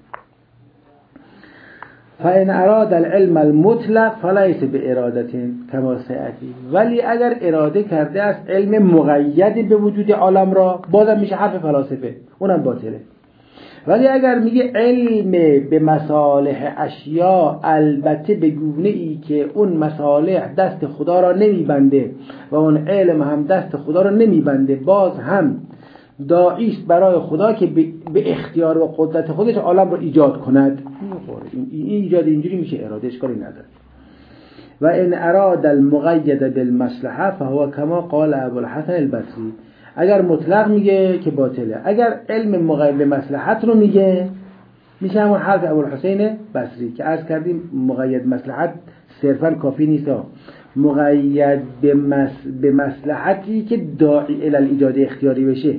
فإن اراد العلم المطلق فليس بإرادة كما سيأتي، ولی اگر اراده کرده است علم مقید به وجود عالم را، بازم میشه حرف فلاسفه، اونم باطله. ولی اگر میگه علم به مصالح اشیا، البته به گونه ای که اون مصالح دست خدا را نمیبنده و اون علم هم دست خدا را نمیبنده، باز هم داعیست برای خدا که به اختیار و قدرت خودش عالم را ایجاد کند. این ایجاد اینجوری میشه اراده، اشکالی نداره. و ان اراد المقید بالمصلحه فهو كما قال ابوالحسن البصری، اگر مطلق میگه که باطله، اگر علم مقید به مصلحت رو میگه میشه همون حرف ابوالحسین بصری که عرض کردیم مقید مصلحت صرفا کافی نیست، مقید به, مس... به مصلحتی که داعی الی الایجاد اختیاری بشه.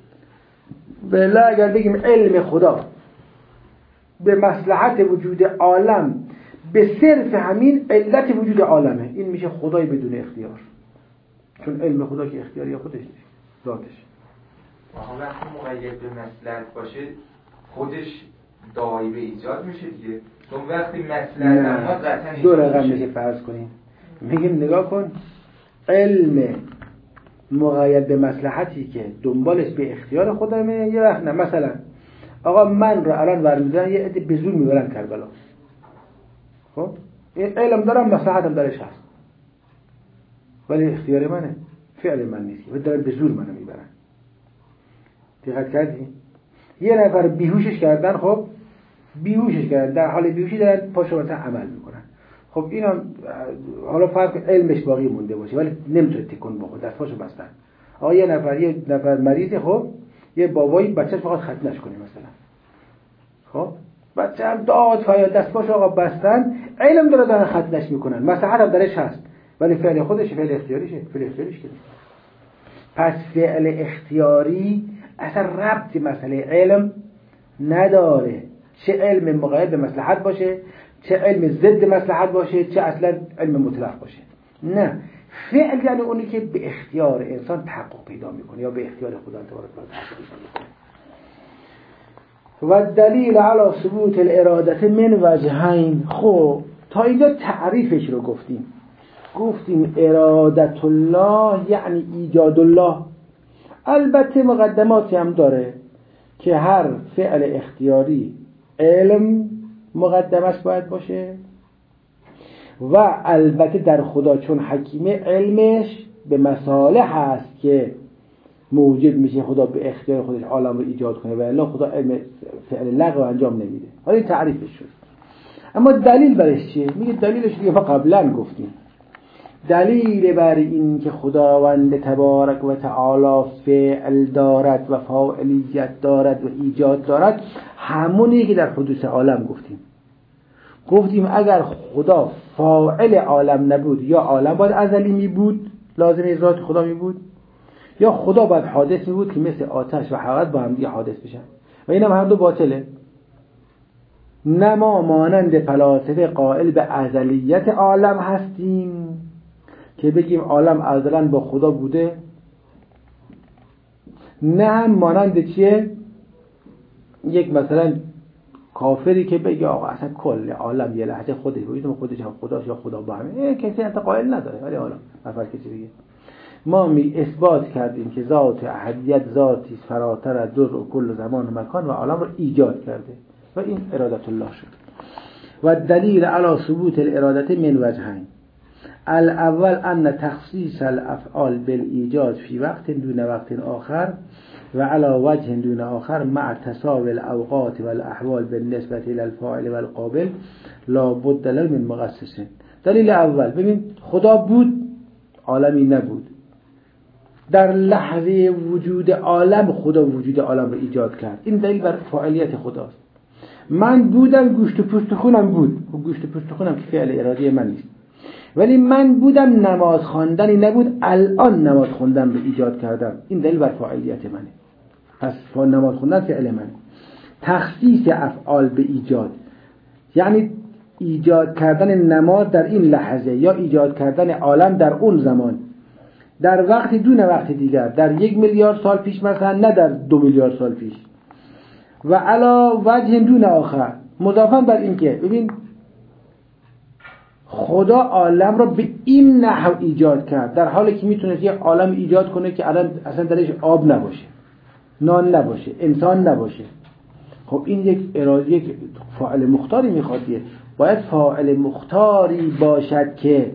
بله اگر بگیم علم خدا به مصلحت وجود عالم به صرف همین علت وجود عالمه، این میشه خدای بدون اختیار، چون علم خدا که اختیاری خودش نیست، ذاتش. آها وقتی مقید به مصلحت باشه خودش داعی به ایجاد میشه دیگه، چون وقتی مصلحت اما قطعا دو رقم میشه فرض کنیم. میگیم نگاه کن علم مقید به مصلحتی که دنبالش به اختیار خودمه، یه وقت نه. مثلا آقا من رو الان ورمیدن یه عده به زور میبرن کربلا، خب این علم دارم مصلحتم درش هست ولی اختیار منه، فعل من نیست و دارن به زور منو میبرن. دقت کردی؟ یه نفر بیهوشش کردن، خب بیهوشش کردن، در حال بیهوشی دارن پاشو مثلا عمل میکنن. خب اینا حالا فرق علمش باقی مونده باشه ولی نمیتونه تکون بخوره، دستاشو بستن. آقا یه نفر یه نفر مریض، خب یه بابایی بچه‌ش فقط ختنش کنه مثلا، خب بچه هم داد فریاد دستاشو آقا بستن، علم داره دارن ختنش میکنن، مصلحت هم درش هست ولی فعل خودش فعل اختیاریشه، فعل اختیاریش که پس فعل اختیاری اصلا ربطی مسئله علم نداره، چه علم مقید به مصلحت باشه، چه علم ضد مصلحت باشه، چه اصلا علم مطلق باشه. نه، فعل یعنی اونی که به اختیار انسان تحقق پیدا میکنه یا به اختیار خدا تبارک و تعالی تحقق پیدا میکنه. و دلیل علی ثبوت الاراده من وجهین. خب تا اینجا تعریفش رو گفتیم، گفتیم ارادت الله یعنی ایجاد الله. البته مقدماتی هم داره که هر فعل اختیاری علم مقدمش باید باشه و البته در خدا چون حکیمه علمش به مصالح هست که موجب میشه خدا به اختیار خودش عالم رو ایجاد کنه و الا خدا علم فعل لغو انجام نمیده. حالا این تعریفش شد. اما دلیل برش چیه؟ میگه دلیلش دیگه ما قبلا گفتیم. دلیل بر این که خداوند تبارک و تعالی فعل دارد و فاعلیت دارد و ایجاد دارد همونی که در حدوث عالم گفتیم. گفتیم اگر خدا فاعل عالم نبود یا عالم باید ازلی می بود، لازمه ذات خدا می بود، یا خدا باید حادث می بود که مثل آتش و حرارت با هم دیگه حادث بشن و این هم هر دو باطله. نه ما مانند فلاسفه قائل به ازلیت عالم هستیم که بگیم عالم ازلا با خدا بوده، نه هم مانند چیه یک مثلا کافری که بگه آقا اصلا کل عالم یه لحظه خودش بودیم خودش هم خداش یا خدا با همه، کسی انت قائل نداره. ولی حالا مثلا کسی بگه ما می اثبات کردیم که ذات احدیت ذاتی فراتر از در و کل زمان و مکان و عالم رو ایجاد کرده و این ارادت الله شد. و دلیل علی ثبوت الارادت من وجهین: الاول ان تخصیص الافعال بالایجاد فی وقت دون وقت آخر و علی وجه دون آخر مع تساوی الاوقات والاحوال بالنسبه الى الفاعل والقابل لا بد له من مخصص. دلیل اول، ببین خدا بود عالمی نبود، در لحظه وجود عالم خدا وجود عالم رو ایجاد کرد. این دلیل بر فاعلیت خداست. من بودم گوشت و پوست خونم بود، گوشت و پوست خونم که فعل ارادی من نیست، ولی من بودم نماز خواندنی نبود، الان نماز خوندن رو ایجاد کردم. این دلیل بر فاعلیت منه. پس نماز خوندن فعل من. تخصیص افعال به ایجاد یعنی ایجاد کردن نماز در این لحظه یا ایجاد کردن عالم در اون زمان، در وقتی دون وقت دیگر، در یک میلیارد سال پیش مثلا، نه در دو میلیارد سال پیش. و علا وجه دون آخر، مضافاً بر این که ببین خدا عالم را به این نحو ایجاد کرد، در حالی که میتونه یه عالم ایجاد کنه که الان اصلا درش آب نباشه، نان نباشه، انسان نباشه. خب این یک اراده، یک فاعل مختاری میخواد. باید فاعل مختاری باشد که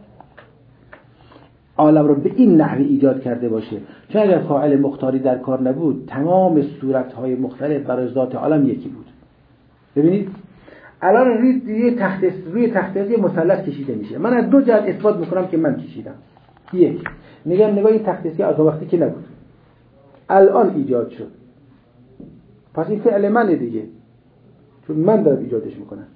عالم رو به این نحو ایجاد کرده باشه. چون اگر فاعل مختاری در کار نبود تمام صورت‌های مختلف برای ذات عالم یکی بود. ببینید الان روی تخت روی تخت یه مثلث کشیده میشه، من از دو جهت اثبات میکنم که من کشیدم. یک، میگم نگاه این تخت از وقتی که نبود الان ایجاد شد، پس این فعل منه دیگه، چون من دارم ایجادش میکنم.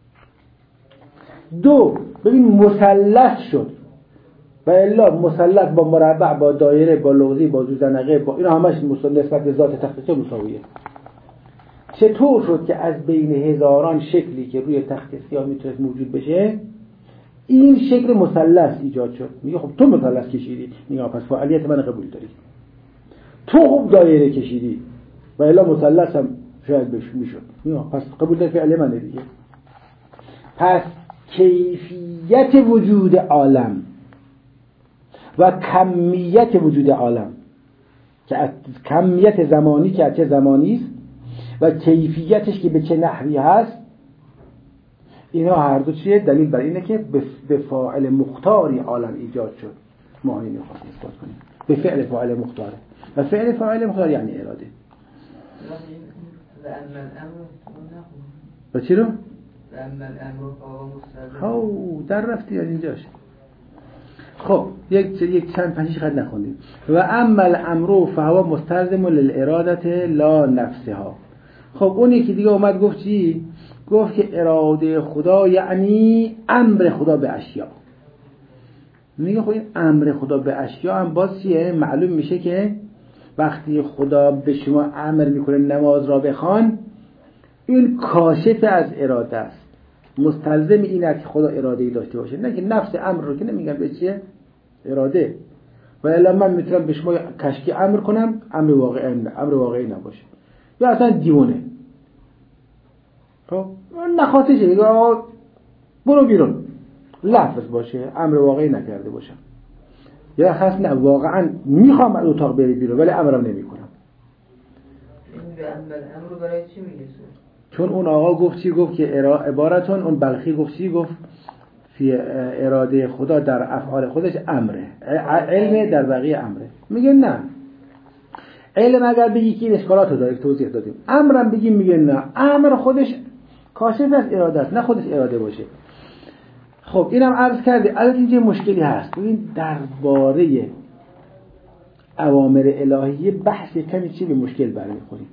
دو، ببین مثلث شد و الا مثلث با مربع با دایره با لغزی با زوزنقه با اینا همش نسبت به ذات تخت مساویه. چطور شد که از بین هزاران شکلی که روی تخت سیاه میتونه موجود بشه این شکل مثلث ایجاد شد؟ میگه خب تو مثلث کشیدی، میگه پس فعالیت من قبول داری. تو خوب دایره کشیدی و الا مثلث هم شاید بشه میشد، میگه پس قبول داری فعل منه دیگه. پس کیفیت وجود عالم و کمیت وجود عالم که از کمیت زمانی که از چه زمانی است و کیفیتش که به چه نحوی هست، اینا هر دو چیه؟ دلیل بر اینه که به فاعل مختاری عالم ایجاد شد. ما اینو خواستیم اثبات کنیم به فعل فاعل مختاره و فعل فاعل مختار یعنی اراده. و چی رو؟ خب در رفتی از اینجاش. خب یک یک چند پنجش خط نخوندیم. و اما الامر فهو مستلزم للارادت لا نفسها. خب اون یکی دیگه اومد گفت چی؟ گفت که اراده خدا یعنی امر خدا به اشیا. میگه خب این امر خدا به اشیا هم باز چیه؟ معلوم میشه که وقتی خدا به شما امر میکنه نماز را بخوان، این کاشف از اراده است، مستلزم اینه که خدا اراده‌ای داشته باشه، نه که نفس امر رو که نمیگن به چیه؟ اراده. و الا من میتونم به شما کشکی امر کنم، امر واقعی نه، امر واقعی نباشه، یا اصلا دیونه. خب نخواستشه میگه برو بیرون، لفظ باشه، امر واقعی نکرده باشم، یا خاص نه واقعا میخوام از اتاق بری بیرون ولی امرم نمیکنم. این به امر برای چی میگه؟ چون اون آقا گفت چی؟ گفت که عبارتون، اون بلخی گفت چی؟ گفت فی اراده خدا در افعال خودش امره، علم در بقیه امره. میگه نه، علم اگر بگی که این اشکالات رو داره توضیح دادیم، امرم بگیم میگه نه، امر خودش کاشف از اراده است، نه خودش اراده باشه. خب اینم عرض کردی. البته اینجا مشکلی هست. ببین درباره اوامر الهیه بحث کمی چی به مشکل برمیخوریم.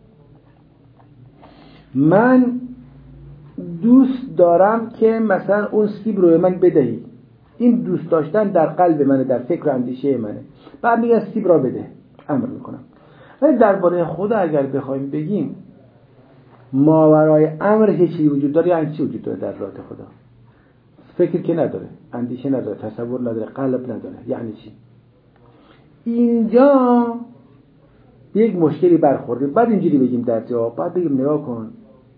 من دوست دارم که مثلا اون سیب رو من بدهی، این دوست داشتن در قلب منه، در فکر و اندیشه منه، بعد میگن سیب را بده، امر میکنم. ولی درباره خدا اگر بخوایم بگیم ماورای امر هیچ چیزی وجود داره، یعنی چی وجود داره در ذات خدا؟ فکر که نداره، اندیشه نداره، تصور نداره، قلب نداره، یعنی چی؟ اینجا یک مشکلی برخورده. بعد اینجوری بگیم در جواب، بعد بگیم نگاه کن،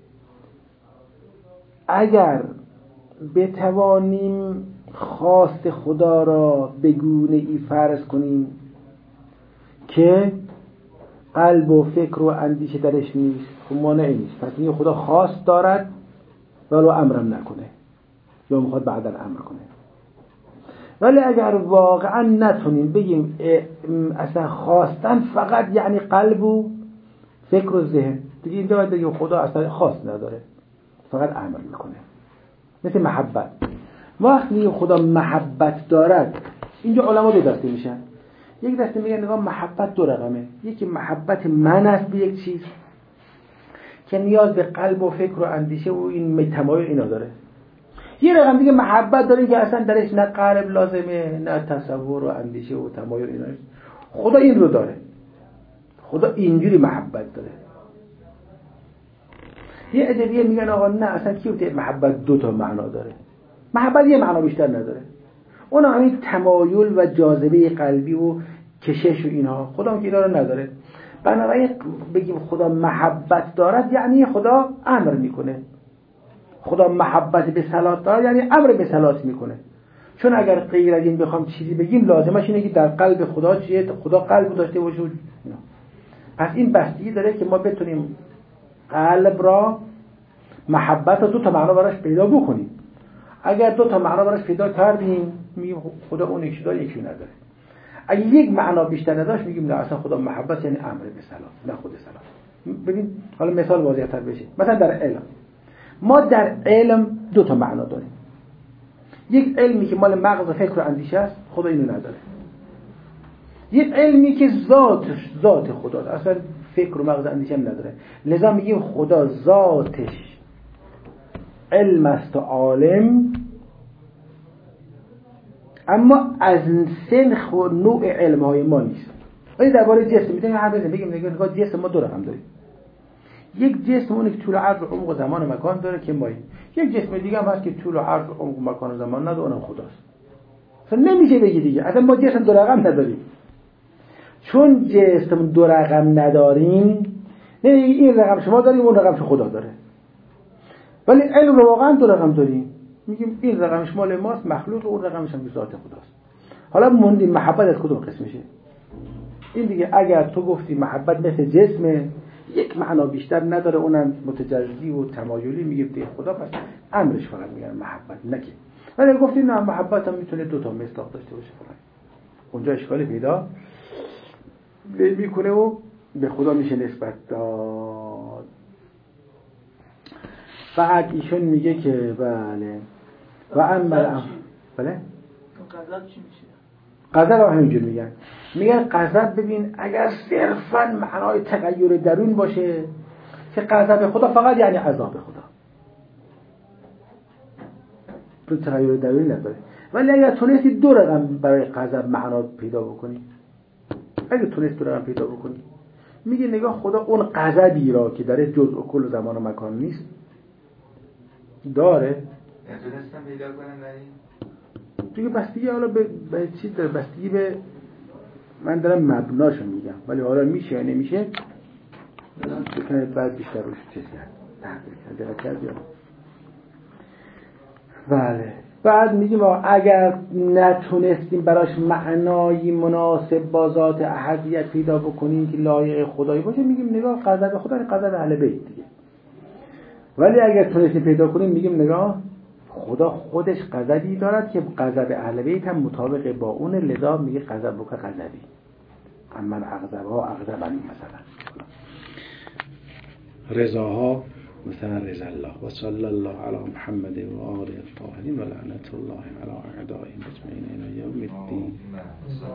اگر بتوانیم خواست خدا را به گونه ای فرض کنیم که قلب و فکر و اندیشه درش نیست، خب مانعی نیست. پس این خدا خواست دارد ولو امرم نکنه یا میخواد بعدا امر کنه. ولی اگر واقعا نتونیم بگیم اصلا خواستن فقط یعنی قلب و فکر و ذهن، دیگه اینجا باید بگیم خدا اصلا خواست نداره، فقط امر میکنه. مثل محبت، وقتی خدا محبت دارد، اینجا علما دو دسته میشن. یک دسته میگن نگاه محبت دو رقمه، یکی محبت من است به یک چیز که نیاز به قلب و فکر و اندیشه و این تمایل اینا داره. یه رقم دیگه محبت داره که اصلا درش نه قلب لازمه، نه تصور و اندیشه و تمایل اینا. خدا این رو داره، خدا اینجوری محبت داره. یه عده‌ای میگن آقا نه اصلا کیوته محبت دو تا معنا داره، محبت یه معنا بیشتر نداره، اون همین تمایل و جاذبه قلبی و کشش و اینها، خدا اون که داره نداره. بنابراین بگیم خدا محبت دارد یعنی خدا امر میکنه، خدا محبت به صلات دارد یعنی امر به صلات میکنه. چون اگر غیر از این بخوام چیزی بگیم لازمش اینه که در قلب خدا چیه، خدا قلب داشته باشه. پس این بستگی داره که ما بتونیم قلب را محبت را دو تا معنا براش پیدا بکنیم. اگر دو تا معنا براش پیدا کردیم میگیم خدا اون یکی داره یکی نداره. اگه یک معنا بیشتر نداشت میگیم نه اصلا خدا محبت یعنی امر به صلات، نه خود صلات. ببین حالا مثال واضح‌تر بشه. مثلا در علم، ما در علم دو تا معنا داریم. یک علمی که مال مغز و فکر و اندیشه است، خدا اینو نداره. یک علمی که ذات ذات خدا اصلا فکر و مغز و اندیشه نداره. لذا میگیم خدا ذاتش علم است و عالم، اما از سنخ و نوع علم های ما نیست. ولی درباره جسم میتونیم حرف بزنیم، بگیم نگاه جسم ما دو رقم داریم. یک جسم اونه که طول و عرض و عمق و زمان و مکان داره که ماییم. یک جسم دیگه هم هست که طول و عرض و عمق و مکان و زمان نداره، اونم خداست. اصلا نمیشه بگی دیگه اصلا ما جسم دو رقم نداریم. چون جسم دو رقم نداریم نمیگی این رقم شما داریم اون رقم خدا داره. ولی علم رو واقعا دو رقم داریم، میگیم این رقمش مال ماست مخلوق، اون رقمش هم ذات خداست. حالا موندیم محبت از کدوم قسمشه؟ این دیگه اگر تو گفتی محبت مثل جسمه، یک معنا بیشتر نداره، اونم متجزی و تمایلی، میگیم دیگه خدا، پس امرش فقط میگن محبت نکه. ولی گفتیم نه محبت هم میتونه دو تا مصداق داشته باشه فقط. اونجا اشکالی پیدا میکنه و به خدا میشه نسبت داد. بعد ایشون میگه که بله و اما بله غضب چی میشه؟ غضب هم همینجور میگن. میگن غضب ببین اگر صرفا معنای تغییر درون باشه که غضب خدا فقط یعنی عذاب خدا، تو تغییر درون نداره. ولی اگر تونستی دو رقم برای غضب معنا پیدا بکنی، اگه تونستی دو رقم پیدا بکنی، میگه نگاه خدا اون غضبی را که داره جزء و کل زمان و مکان نیست داره. نتونستم پیدا کنم ولی دیگه بستگی حالا به, به چیز داره، بستگی به من دارم مبناشو میگم، ولی حالا میشه یا نمیشه بکنه بعد بیشتر روش چیز کرد. بله بعد میگیم اگر نتونستیم براش معنایی مناسب با ذات احدیت پیدا بکنیم که لایق خدایی باشه، میگیم نگاه غضب خدا این غضب اهل بیت دیگه. ولی اگر تونستیم پیدا کنیم میگیم نگاه خدا خودش غضبی دارد که غضب اهل بیت هم مطابق با اون، لذا میگه غضب بک غضبی. امن اغضبها اغضبنی مثلا، رضاها مثلا رضا الله. و صلی الله علی محمد و آله الطاهرین و لعنت الله علی اعدائهم اجمعین الی یوم الدین.